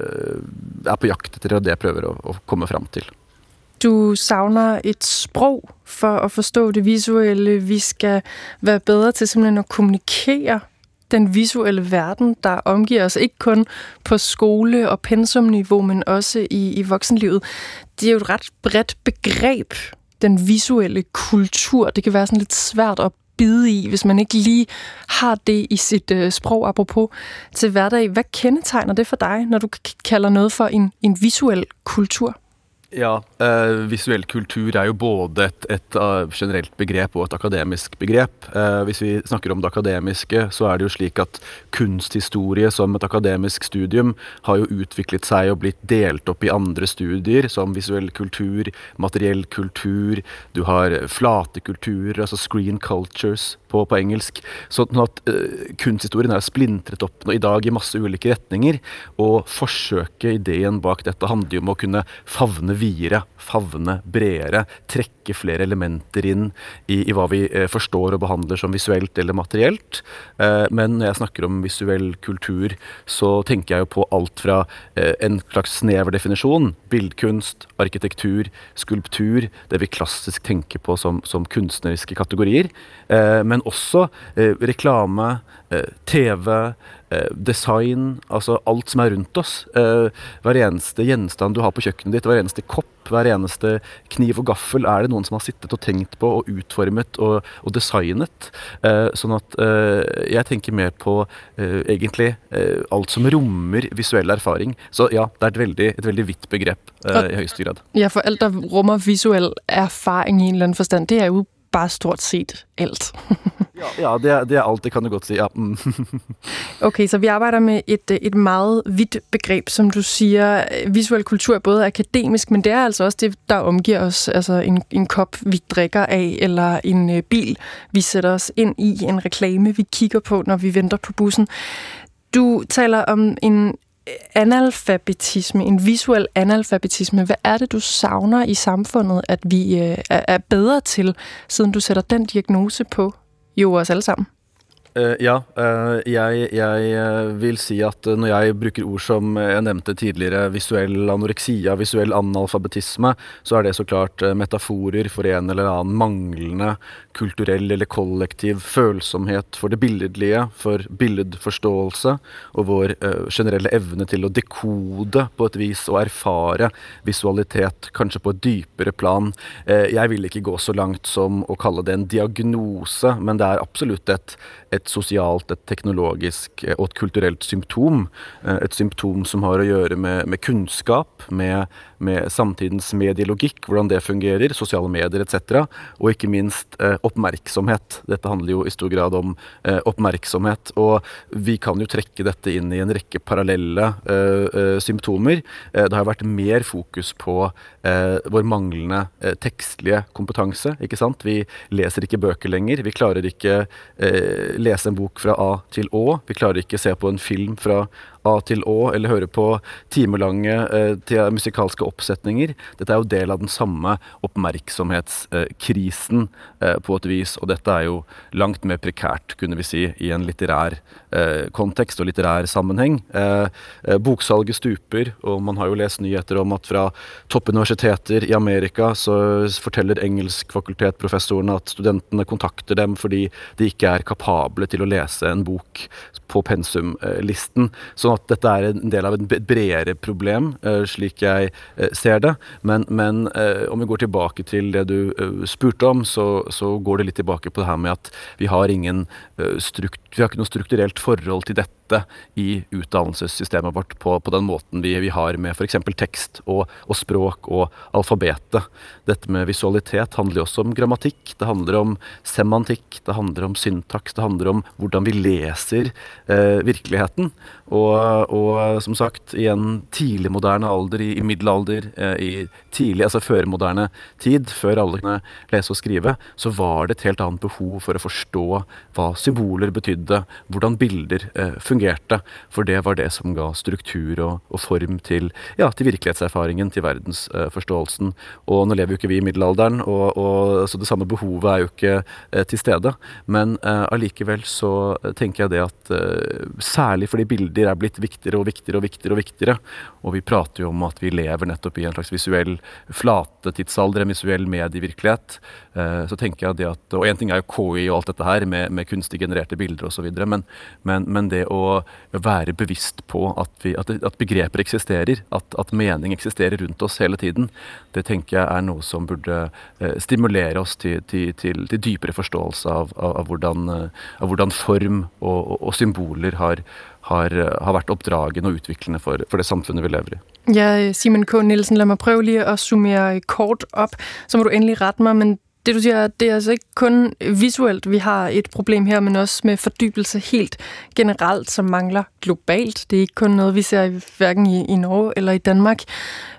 er på jakt etter, og det jeg prøver å komme frem til. Du savner et sprog for at forstå det visuelle. Vi skal være bedre til simpelthen at kommunikere den visuelle verden, der omgiver os, ikke kun på skole- og pensumniveau, men også i voksenlivet. Det er jo et ret bredt begreb, den visuelle kultur. Det kan være sådan lidt svært at bide i, hvis man ikke lige har det i sit sprog, apropos til hverdag. Hvad kendetegner det for dig, når du kalder noget for en visuel kultur? Ja, visuell kultur er jo både et generelt begrep og et akademisk begrep. Hvis vi snakker om det akademiske, så er det jo slik at kunsthistorie som et akademisk studium har jo utviklet seg og blitt delt opp i andre studier, som visuell kultur, materiell kultur, du har flate kulturer, altså screen cultures, på engelsk. Sånn at kunsthistorien er splintret opp nå i dag i masse ulike retninger, og forsøket, ideen bak dette handler jo om å kunne favne videre, favne bredere, trekke flere elementer inn i hva vi forstår og behandler som visuelt eller materielt. Men når jeg snakker om visuell kultur, så tenker jeg jo på alt fra en slags snever definisjon, bildkunst, arkitektur, skulptur, det vi klassisk tenker på som kunstneriske kategorier, men også reklame, TV, design, altså alt som er rundt oss. Hver eneste gjenstand du har på kjøkkenet ditt, hver eneste kopp, hver eneste kniv og gaffel er det noen som har sittet og tenkt på og utformet og designet. Sånn at jeg tenker mer på egentlig alt som rommer visuell erfaring. Så ja, det er et veldig vidt begrep i høyeste grad. Ja, for alt der rummer visuell erfaring i en eller annen forstand, det er jo bare stort set alt. Ja, det er alt, det kan du godt si, ja. Okay, så vi arbejder med et meget vidt begreb, som du siger. Visuel kultur er både akademisk, men det er altså også det, der omgiver os. Altså en kop, vi drikker af, eller en bil, vi sætter os ind i, en reklame, vi kigger på, når vi venter på bussen. Du taler om en analfabetisme, en visuel analfabetisme. Hvad er det, du savner i samfundet, at vi er bedre til, siden du sætter den diagnose på jo os alle sammen? Jeg vil si at når jeg bruker ord som jeg nevnte tidligere, visuell anoreksia, visuell analfabetisme, så er det så klart metaforer for en eller annen manglende kulturell eller kollektiv følsomhet for det billedlige, for billedforståelse, og vår generelle evne til å dekode på et vis og erfare visualitet, kanskje på et dypere plan. Jeg vil ikke gå så langt som å kalle det en diagnose, men det er absolutt et sosialt, et teknologisk og et kulturelt symptom. Et symptom som har å gjøre med kunnskap, med samtidens medielogikk, hvordan det fungerer, sosiale medier etc., og ikke minst oppmerksomhet. Dette handler jo i stor grad om oppmerksomhet, og vi kan jo trekke dette inn i en rekke parallelle symptomer. Det har vært mer fokus på vår manglende tekstlige kompetanse, ikke sant? Vi leser ikke bøker lenger, vi klarer ikke lese en bok fra A til Å, vi klarer ikke se på en film fra A til Å, eller høre på timelange musikalske oppsetninger. Dette er jo del av den samme oppmerksomhetskrisen på et vis, og dette er jo langt mer prekært, kunne vi si, i en litterær kontekst og litterær sammenheng. Boksalget stuper, og man har jo lest nyheter om at fra toppuniversiteter i Amerika så forteller engelskfakultetprofessorene at studentene kontakter dem fordi de ikke er kapable til å lese en bok på pensumlisten. Sånn at dette er en del av et bredere problem, slik jeg ser det. Men om vi går tilbake til det du spurte om, så går det litt tilbake på det her med at vi har ikke noe strukturelt forhold til dette i utdannelsessystemet vårt på den måten vi har med for eksempel tekst og språk og alfabetet. Dette med visualitet handler også om grammatikk, det handler om semantikk, det handler om syntaks, det handler om hvordan vi leser virkeligheten. Og som sagt, i en tidlig moderne alder, i middelalder, i tidlig, altså førmoderne tid, før alle kunne lese og skrive, så var det et helt annet behov for å forstå hva symboler betydde, hvordan bilder fungerte, for det var det som ga struktur og form til virkelighetserfaringen, til verdensforståelsen. Og nå lever jo ikke vi i middelalderen, så det samme behovet er jo ikke til stede. Men allikevel så tenker jeg det at særlig fordi bilder er blitt viktigere og viktigere og viktigere og viktigere, og vi prater jo om at vi lever nettopp i en slags visuell flate tidsalder, en visuell medievirkelighet, så tenker jeg det at, og en ting er jo KI og alt dette her med kunstig genererte bilder og så videre, men det å være bevisst på at begreper eksisterer, at mening eksisterer rundt oss hele tiden, det tenker jeg er noe som burde stimulere oss til dypere forståelse av hvordan form og symboler har vært oppdragende og utviklende for det samfunnet vi lever i. Ja, Simon K. Nielsen, lad mig prøve lige at summere kort op, så må du endelig rette mig, men det du siger, det er altså ikke kun visuelt, vi har et problem her, men også med fordybelse helt generelt, som mangler globalt. Det er ikke kun noget, vi ser hverken i Norge eller i Danmark.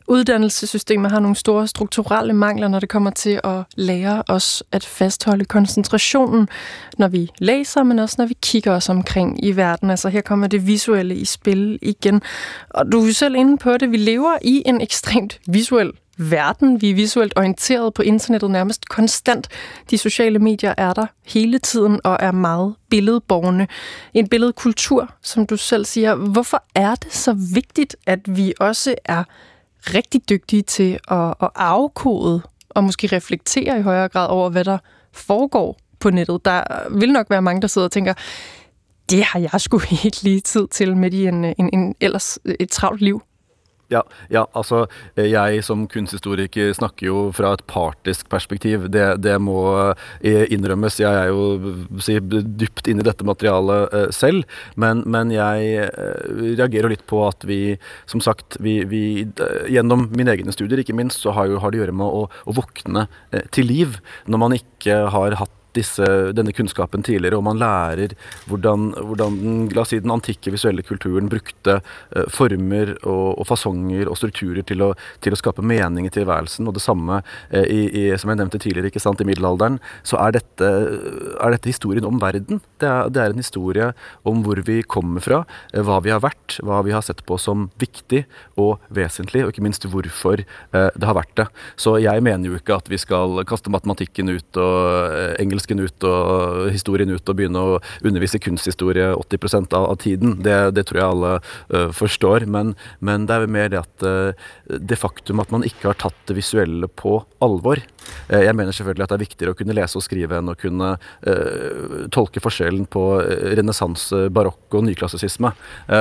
Uddannelsessystemet har nogle store strukturelle mangler, når det kommer til at lære os at fastholde koncentrationen, når vi læser, men også når vi kigger os omkring i verden. Altså her kommer det visuelle i spil igen. Og du er selv inde på det, vi lever i en ekstremt visuel verden. Vi er visuelt orienteret på internettet nærmest konstant. De sociale medier er der hele tiden og er meget billedborgende. En billedkultur, som du selv siger. Hvorfor er det så vigtigt, at vi også er rigtig dygtige til at afkode og måske reflektere i højere grad over, hvad der foregår på nettet? Der vil nok være mange, der sidder og tænker, det har jeg sgu ikke lige tid til midt i en ellers et travlt liv. Ja, altså jeg som kunsthistoriker snakker jo fra et partisk perspektiv. Det må innrømmes. Jeg er jo dypt inne i dette materialet selv, men jeg reagerer litt på at vi, som sagt, vi gjennom mine egne studier, ikke minst, så har det å gjøre med å våkne til liv når man ikke har hatt denne kunnskapen tidligere, og man lærer hvordan la oss si, den antikke visuelle kulturen brukte former og fasonger og strukturer til å skape mening i tilværelsen, og det samme som jeg nevnte tidligere, ikke sant, i middelalderen, så er dette historien om verden. Det er en historie om hvor vi kommer fra, hva vi har vært, hva vi har sett på som viktig og vesentlig, og ikke minst hvorfor det har vært det. Så jeg mener jo ikke at vi skal kaste matematikken ut og engelsken ut og historien ut og begynne å undervise kunsthistorie 80% av tiden. Det tror jeg alle forstår, men det er jo mer det at det faktum at man ikke har tatt det visuelle på alvor. Jeg mener selvfølgelig at det er viktigere å kunne lese og skrive enn å kunne tolke forskjellen på renessanse, barokk og nyklassisisme.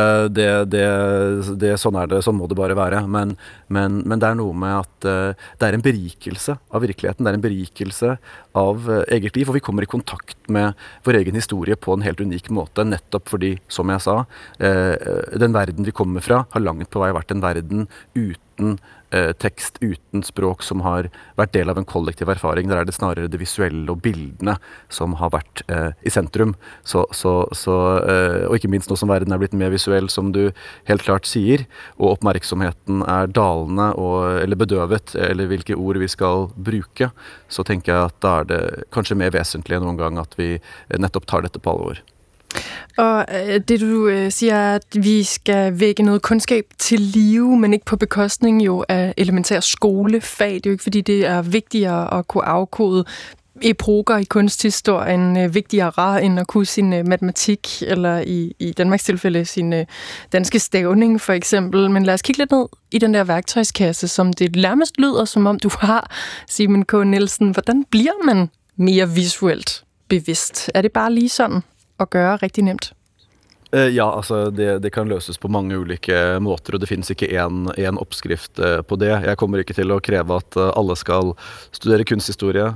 Sånn er det, sånn må det bare være. Men det er noe med at det er en berikelse av virkeligheten, det er en berikelse av eget liv, og vi kommer i kontakt med vår egen historie på en helt unik måte, nettopp fordi, som jeg sa, den verden vi kommer fra har langt på vei vært en verden uten tekst, uten språk, som har vært del av en kollektiv erfaring. Der er det snarere det visuelle og bildene som har vært i sentrum. Og ikke minst nå som verden er blitt mer visuell, som du helt klart sier, og oppmerksomheten er dalende eller bedøvet, eller hvilke ord vi skal bruke, så tenker jeg at da er det kanskje mer vesentlig enn noen gang at vi nettopp tar dette på alvor. Og det du siger er, at vi skal vække noget kundskab til live, men ikke på bekostning jo af elementær skolefag. Det er jo ikke, fordi det er vigtigere at kunne afkode epoker i kunsthistorien, vigtigere end at kunne sin matematik, eller i Danmarks tilfælde sin danske stavning for eksempel. Men lad os kigge lidt ned i den der værktøjskasse, som det nærmest lyder, som om du har, Simon K. Nielsen. Hvordan bliver man mere visuelt bevidst? Er det bare lige sådan at gøre rigtig nemt? Ja, altså det kan løses på mange ulike måter, og det finnes ikke en oppskrift på det. Jeg kommer ikke til å kreve at alle skal studere kunsthistorie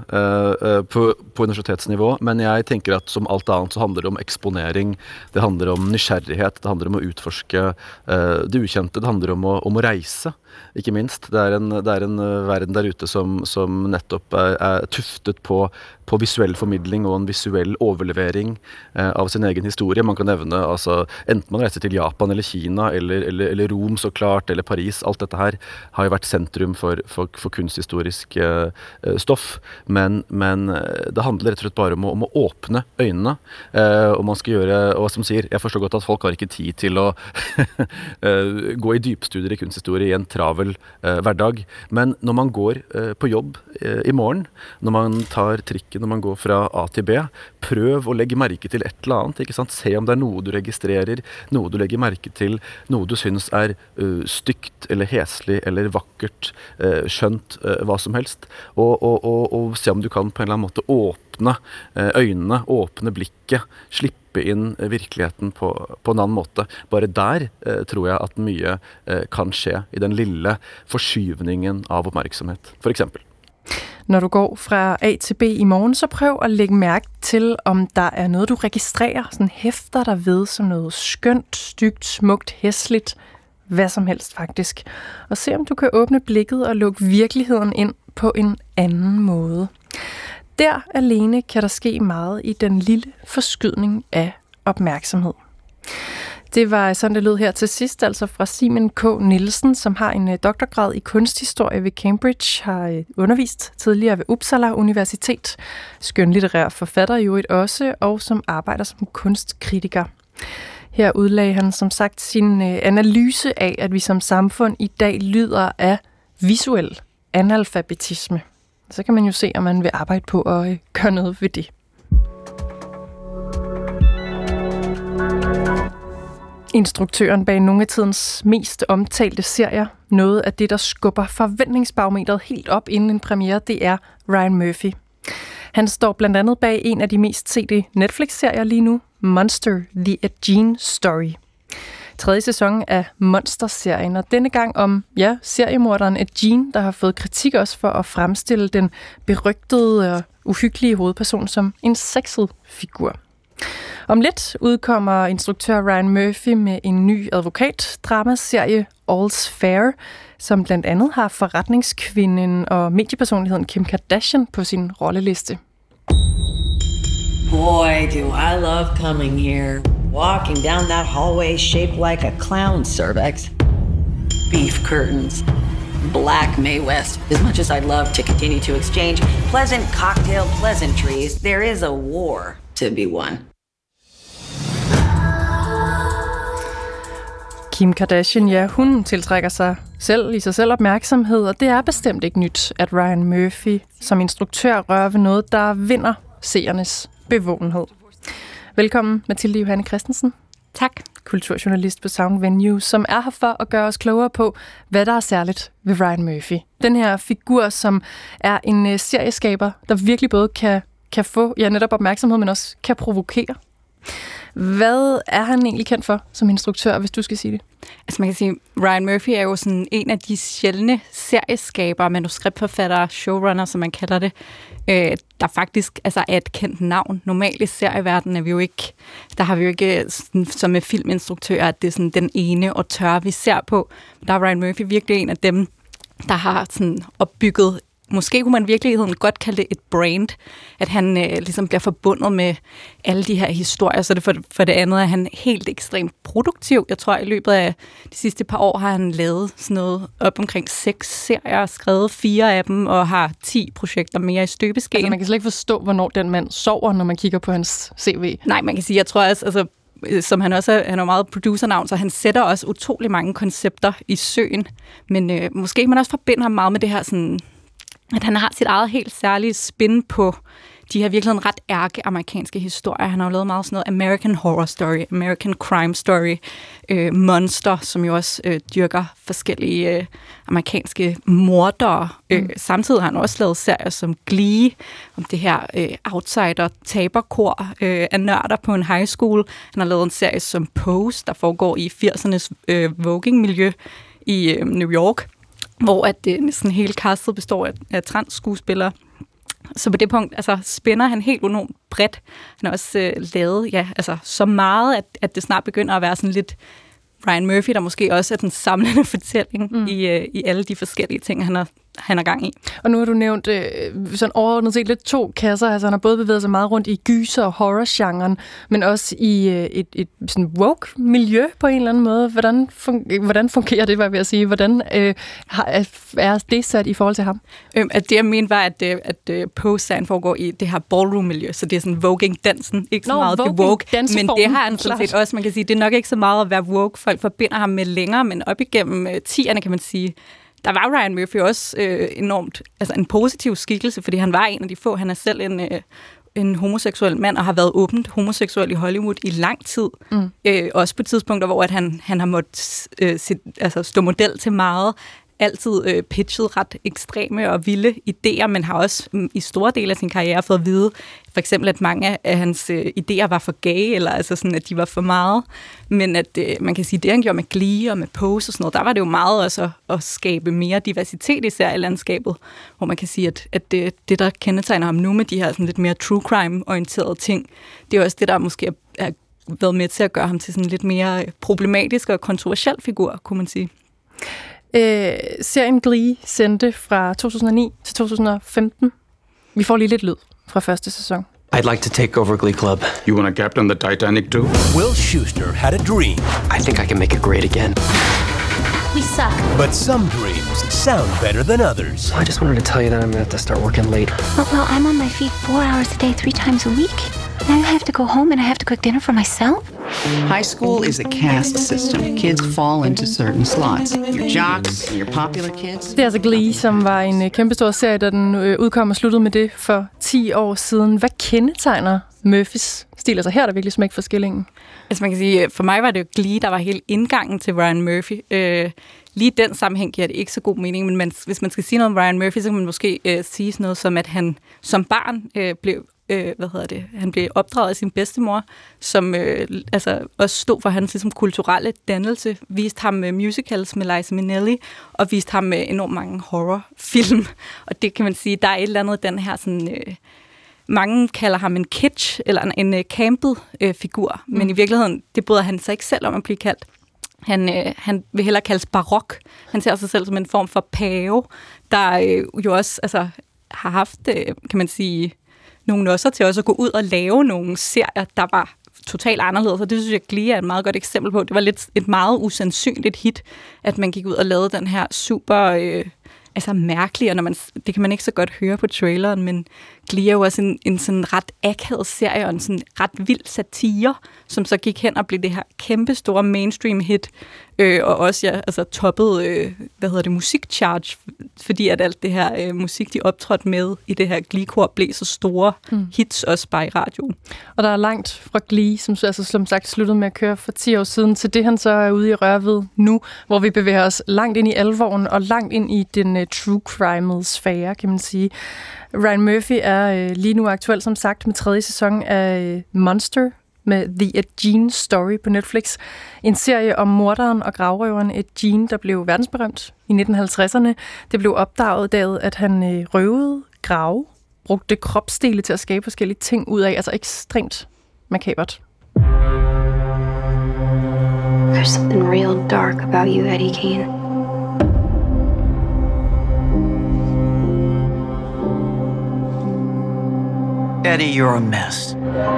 på universitetsnivå, men jeg tenker at som alt annet så handler det om eksponering, det handler om nysgjerrighet, det handler om å utforske det ukjente, det handler om å reise. Ikke minst. Det er en verden der ute som nettopp er tuftet på visuell formidling og en visuell overlevering av sin egen historie. Man kan nevne, altså, enten man reiser til Japan eller Kina, eller Rom så klart, eller Paris, alt dette her har jo vært sentrum for kunsthistorisk stoff. Men det handler rett og slett bare om å åpne øynene, og man skal gjøre, og som sier, jeg forstår godt at folk har ikke tid til å gå i dypstudier i kunsthistorie i en travel hverdag, men når man går på jobb i morgen, når man tar trikken, når man går fra A til B, prøv å legge merke til et eller annet, ikke sant? Se om det er noe du registrerer, noe du legger merke til, noe du synes er stygt, eller heslig, eller vakkert, skjønt, hva som helst, og se om du kan på en eller annen måte åpne øynene, åpne blikket, slippe inn virkeligheten på en annen måte. Bare der tror jeg at mye kan skje i den lille forskyvningen av oppmerksomhet, for eksempel. Når du går fra A til B i morgen, så prøv at lægge mærke til, om der er noget, du registrerer, sådan hæfter dig ved som noget skønt, stygt, smukt, hæsligt, hvad som helst faktisk. Og se, om du kan åbne blikket og lukke virkeligheden ind på en anden måde. Der alene kan der ske meget i den lille forskydning af opmærksomhed. Det var sådan, det lød her til sidst, altså fra Simon K. Nielsen, som har en doktorgrad i kunsthistorie ved Cambridge, har undervist tidligere ved Uppsala Universitet, skønlitterær forfatter i øvrigt også, og som arbejder som kunstkritiker. Her udlagde han som sagt sin analyse af, at vi som samfund i dag lider af visuel analfabetisme. Så kan man jo se, om man vil arbejde på at gøre noget ved det. Instruktøren bag nogle af tidens mest omtalte serier, noget af det, der skubber forventningsbarometeret helt op inden en premiere, det er Ryan Murphy. Han står blandt andet bag en af de mest sete Netflix-serier lige nu, Monster, The Gene Story. 3. sæson af Monster-serien, og denne gang om, seriemorderen Gene, der har fået kritik også for at fremstille den berygtede og uhyggelige hovedperson som en sexet figur. Om lidt udkommer instruktør Ryan Murphy med en ny advokatdramaserie, All's Fair, som blandt andet har forretningskvinden og mediepersonligheden Kim Kardashian på sin rolleliste. Boy, do I love coming here. Walking down that hallway shaped like a clown cervix. Beef curtains. Black Mae West. As much as I'd love to continue to exchange pleasant cocktail pleasantries, there is a war to be won. Kim Kardashian, hun tiltrækker sig i sig selv opmærksomhed, og det er bestemt ikke nyt, at Ryan Murphy som instruktør rører ved noget, der vinder seernes bevågenhed. Velkommen, Mathilde Johanne Christensen. Tak. Kulturjournalist på Sound Venue, som er her for at gøre os klogere på, hvad der er særligt ved Ryan Murphy. Den her figur, som er en serieskaber, der virkelig både kan få netop opmærksomhed, men også kan provokere. Hvad er han egentlig kendt for som instruktør, hvis du skal sige det? Altså man kan sige, Ryan Murphy er jo sådan en af de sjældne serieskabere, manuskriptforfattere, showrunner, som man kalder det, der faktisk er et kendt navn. Normalt i serieverdenen er vi jo ikke, der har vi jo ikke sådan, som med filminstruktører, at det er sådan den ene og tørre, vi ser på. Der er Ryan Murphy virkelig en af dem, der har sådan opbygget. Måske kunne man i virkeligheden godt kalde det et brand, at han ligesom bliver forbundet med alle de her historier. Så det for det andet er han helt ekstremt produktiv. Jeg tror, i løbet af de sidste par år har han lavet sådan noget op omkring 6 serier, skrevet 4 af dem og har 10 projekter mere i støbeskeen. Altså man kan slet ikke forstå, hvornår den mand sover, når man kigger på hans CV. Nej, man kan sige, jeg tror også, altså som han er meget producernavn, så han sætter også utrolig mange koncepter i søen. Men måske man også forbinder ham meget med det her sådan, at han har sit eget helt særlige spin på de her virkelig ret ærke-amerikanske historier. Han har jo lavet meget sådan noget American Horror Story, American Crime Story, Monster, som jo også dyrker forskellige amerikanske mordere. Samtidig har han også lavet serier som Glee, om det her outsider-taberkor af nørder på en high school. Han har lavet en serie som Pose, der foregår i 80'ernes voguing-miljø i New York, hvor at næsten hele castet består af trans-skuespillere. Så på det punkt spænder han helt enormt bredt. Han har også lavet så meget, at det snart begynder at være sådan lidt Ryan Murphy, der måske også er den samlende fortælling i alle de forskellige ting, han er gang i. Og nu har du nævnt sådan overordnet set lidt 2 kasser. Altså han har både bevæget sig meget rundt i gyser- og horror-genren, men også i et sådan woke-miljø på en eller anden måde. Hvordan fungerer det, hvad jeg vil sige? Hvordan er det sat i forhold til ham? At det jeg mente var, at Pose-serien foregår i det her ballroom-miljø, så det er sådan voguing-dansen, ikke så meget det woke, men det har han sådan set også. Man kan sige, det er nok ikke så meget at være woke, folk forbinder ham med længere, men op igennem 10'erne kan man sige, der var Ryan Murphy også enormt, en positiv skikkelse, fordi han var en af de få. Han er selv en homoseksuel mand og har været åbent homoseksuel i Hollywood i lang tid. Også på tidspunkter, hvor at han har måttet stå model til meget. Altid pitchet ret ekstreme og vilde idéer, men har også i store dele af sin karriere fået at vide, for eksempel, at mange af hans idéer var for gay, eller sådan, at de var for meget. Men at man kan sige, det han gjorde med Glee og med Pose og sådan noget, der var det jo meget også at skabe mere diversitet i serielandskabet, hvor man kan sige, at det der kendetegner ham nu med de her sådan lidt mere true crime-orienterede ting, det er også det, der måske er været med til at gøre ham til sådan lidt mere problematisk og kontroversiel figur, kunne man sige. Serien Glee sendte fra 2009 til 2015. Vi får lige lidt lyd fra første sæson. I'd like to take over Glee Club. You want to captain the Titanic too? Will Schuester had a dream. I think I can make it great again. We suck. But some dreams sound better than others. I just wanted to tell you that I'm going to have to start working late. Well, I'm on my feet 4 hours a day, 3 times a week. Now I have to go home and I have to cook dinner for myself. High school is a caste system. Kids fall into certain slots. Your jocks and your popular kids. Det er altså Glee, som var en kæmpestor serie, da den udkom og sluttede med det for 10 år siden. Hvad kendetegner Murphys stil? Altså her er der virkelig smæk for skillingen. Altså man kan sige, for mig var det jo Glee, der var hele indgangen til Ryan Murphy. Lige i den sammenhæng giver det ikke så god mening, men hvis man skal sige noget om Ryan Murphy, så kan man måske sige noget som, at han som barn blev han blev opdraget af sin bedstemor, som også stod for hans ligesom, kulturelle dannelse, viste ham musicals med Liza Minnelli, og viste ham enormt mange horrorfilm. Og det kan man sige, der er et eller andet den her sådan... mange kalder ham en kitsch, eller en campet figur, men i virkeligheden, det bryder han sig ikke selv om at blive kaldt. Han vil hellere kaldes barok. Han ser sig selv som en form for pave, der jo også har haft, kan man sige, nogle også til også at gå ud og lave nogle serier, der var totalt anderledes, og det synes jeg, Glee er et meget godt eksempel på. Det var lidt et meget usandsynligt hit, at man gik ud og lavede den her super mærkelig, og det kan man ikke så godt høre på traileren, men Glee er jo også en sådan ret akavet serie, og en sådan ret vild satire, som så gik hen og blev det her kæmpe store mainstream hit, og også toppede, musikcharge, fordi at alt det her musik, de optrådte med i det her Glee-kor, blev så store hits også bare i radioen. Og der er langt fra Glee, som sagt sluttede med at køre for 10 år siden, til det han så er ude i røre ved nu, hvor vi bevæger os langt ind i alvoren, og langt ind i den true crime sfære, kan man sige. Ryan Murphy er lige nu aktuel, som sagt, med 3. sæson af Monster, med The Ed Gein Story på Netflix. En serie om morderen og gravrøveren Ed Gein, der blev verdensberømt i 1950'erne. Det blev opdaget, at han røvede grave, brugte kropsdele til at skabe forskellige ting ud af, altså ekstremt makabert. There's something real dark about you, Eddie Gein. Eddie, you're a mess.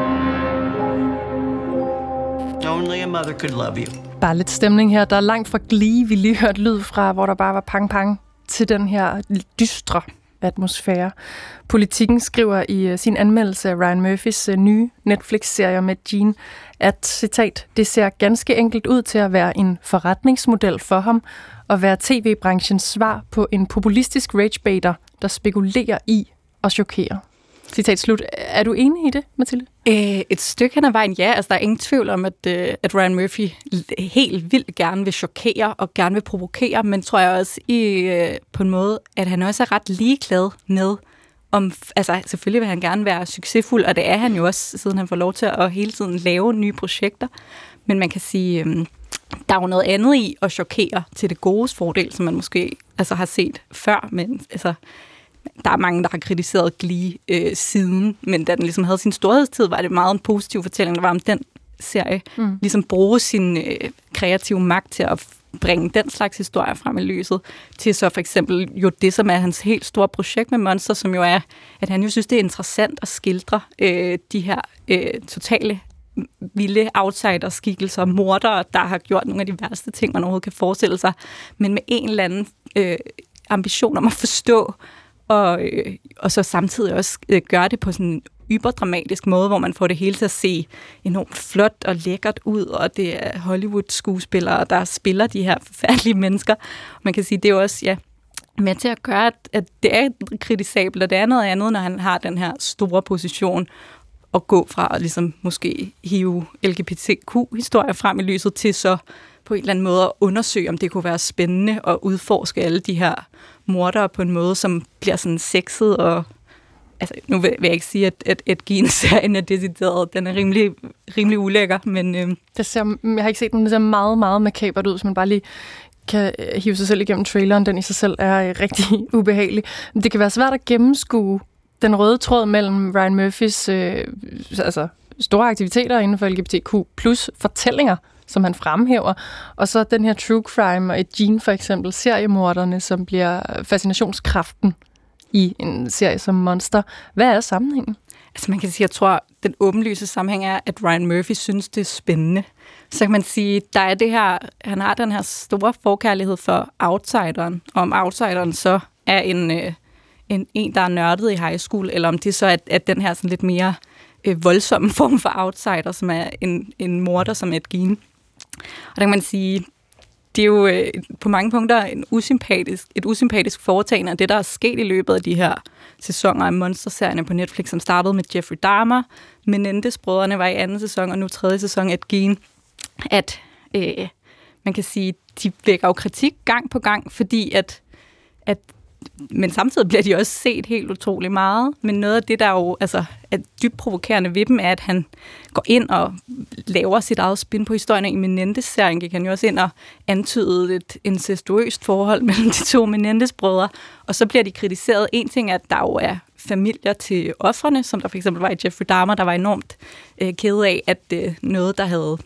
Only a mother could love you. Bare lidt stemning her. Der er langt fra Glee. Vi lige hørt lyd fra, hvor der bare var pang-pang, til den her dystre atmosfære. Politikken skriver i sin anmeldelse af Ryan Murphys nye Netflix-serie med Gein, at, citat, det ser ganske enkelt ud til at være en forretningsmodel for ham, og være tv-branchens svar på en populistisk ragebaiter, der spekulerer i at chokere. Citat slut. Er du enig i det, Mathilde? Et stykke hen ad vejen, ja. Altså, der er ingen tvivl om, at Ryan Murphy helt vildt gerne vil chokere og gerne vil provokere, men tror jeg også på en måde, at han også er ret ligeglad med, selvfølgelig vil han gerne være succesfuld, og det er han jo også, siden han får lov til at hele tiden lave nye projekter. Men man kan sige, der er jo noget andet i at chokere til det godes fordel, som man måske har set før, men der er mange, der har kritiseret Glee siden, men da den ligesom havde sin storhedstid, var det meget en positiv fortælling, der var om den serie. Ligesom bruge sin kreative magt til at bringe den slags historier frem i lyset, til så for eksempel jo det, som er hans helt store projekt med Monster, som jo er, at han jo synes, det er interessant at skildre de her totale vilde outsider-skikkelser, mordere, der har gjort nogle af de værste ting, man overhovedet kan forestille sig, men med en eller anden ambition om at forstå, og så samtidig også gøre det på sådan en hyperdramatisk måde, hvor man får det hele til at se enormt flot og lækkert ud, og det er Hollywood-skuespillere, der spiller de her forfærdelige mennesker. Man kan sige, det er jo også med til at gøre, at det er kritisabelt, og det er noget andet, når han har den her store position at gå fra at ligesom måske hive LGBTQ-historier frem i lyset til så på en eller anden måde at undersøge, om det kunne være spændende at udforske alle de her mordere på en måde, som bliver sådan sexet, og nu vil jeg ikke sige, at Gein-serien er decideret. Den er rimelig ulækker, men jeg har ikke set den, det ser meget, meget makabert ud, så man bare lige kan hive sig selv igennem traileren. Den i sig selv er rigtig ubehagelig. Men det kan være svært at gennemskue den røde tråd mellem Ryan Murphys store aktiviteter inden for LGBTQ plus fortællinger, som han fremhæver, og så den her true crime og et Gein for eksempel, seriemorderne, som bliver fascinationskraften i en serie som Monster. Hvad er sammenhængen? Altså man kan sige, jeg tror, den åbenlyse sammenhæng er, at Ryan Murphy synes, det er spændende. Så kan man sige, der er det her, han har den her store forkærlighed for outsideren, og om outsideren så er en, der er nørdet i high school, eller om det så er den her sådan lidt mere voldsomme form for outsider, som er en morder som Ed Gein. Og der kan man sige, det er jo på mange punkter et usympatisk foretagende af det, der er sket i løbet af de her sæsoner af Monster-serierne på Netflix, som startede med Jeffrey Dahmer. Menendez-brødrene var i anden sæson, og nu tredje sæson Ed Gein. At man kan sige, de vækker jo kritik gang på gang, fordi men samtidig bliver de også set helt utrolig meget. Men noget af det, der jo er dybt provokerende ved dem, er, at han går ind og laver sit eget spin på historien. I Menendez-serien gik han jo også ind og antydede et incestuøst forhold mellem de to Menendez-brødre. Og så bliver de kritiseret. En ting er, at der jo er familier til ofrene, som der for eksempel var i Jeffrey Dahmer, der var enormt kede af, at noget, der havde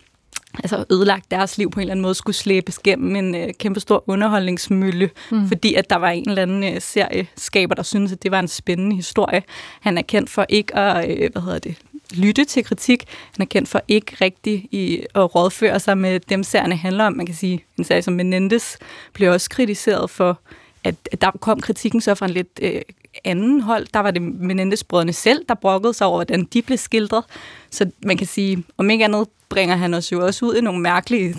ødelagt deres liv på en eller anden måde, skulle slæbes gennem en kæmpestor underholdningsmølle, fordi at der var en eller anden serieskaber, der syntes, at det var en spændende historie. Han er kendt for ikke at lytte til kritik. Han er kendt for ikke rigtig at rådføre sig med dem, serierne handler om. Man kan sige, en serie som Menendez blev også kritiseret for, at der kom kritikken så fra en lidt anden hold. Der var det Menendez-brødrene selv, der brokkede sig over, hvordan de blev skildret. Så man kan sige, om ikke andet bringer han os jo også ud i nogle mærkelige,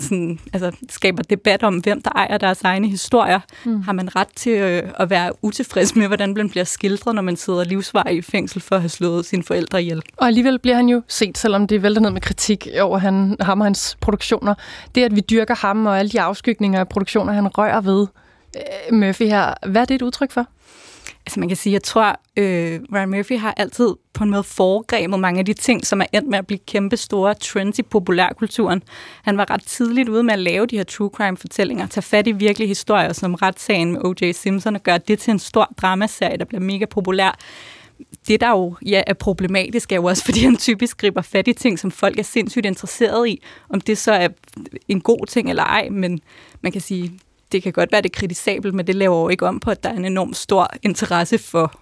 skaber debat om, hvem der ejer deres egne historier. Har man ret til at være utilfreds med, hvordan man bliver skildret, når man sidder livsvarig i fængsel for at have slået sine forældre ihjel? Og alligevel bliver han jo set, selvom det vælter ned med kritik over ham og hans produktioner. Det, at vi dyrker ham og alle de afskygninger af produktioner, han rører ved, Murphy her. Hvad er det et udtryk for? Altså man kan sige, jeg tror, Ryan Murphy har altid på en måde foregrebet mange af de ting, som er endt med at blive kæmpe store trends i populærkulturen. Han var ret tidligt ude med at lave de her true crime-fortællinger, tage fat i virkelige historier som retssagen med O.J. Simpson og gøre det til en stor dramaserie, der bliver mega populær. Det, der jo er problematisk, er jo også, fordi han typisk griber fat i ting, som folk er sindssygt interesseret i. Om det så er en god ting eller ej, men man kan sige, det kan godt være, det kritisabelt, men det laver jo ikke om på, at der er en enorm stor interesse for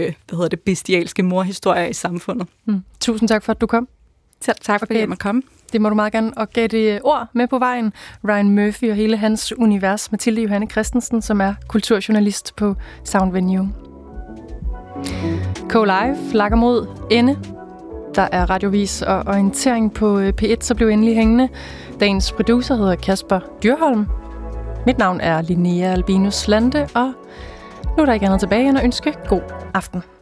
bestialske morhistorier i samfundet. Tusind tak for, at du kom. Selv tak for, at jeg måtte komme. Det må du meget gerne. Og gav det ord med på vejen. Ryan Murphy og hele hans univers. Mathilde Johanne Christensen, som er kulturjournalist på Sound Venue. K-Live lakker mod ende. Der er radiovis og orientering på P1, så blev endelig hængende. Dagens producer hedder Kasper Dyrholm. Mit navn er Linnea Albinus Lande, og nu er der ikke andet tilbage end at ønske god aften.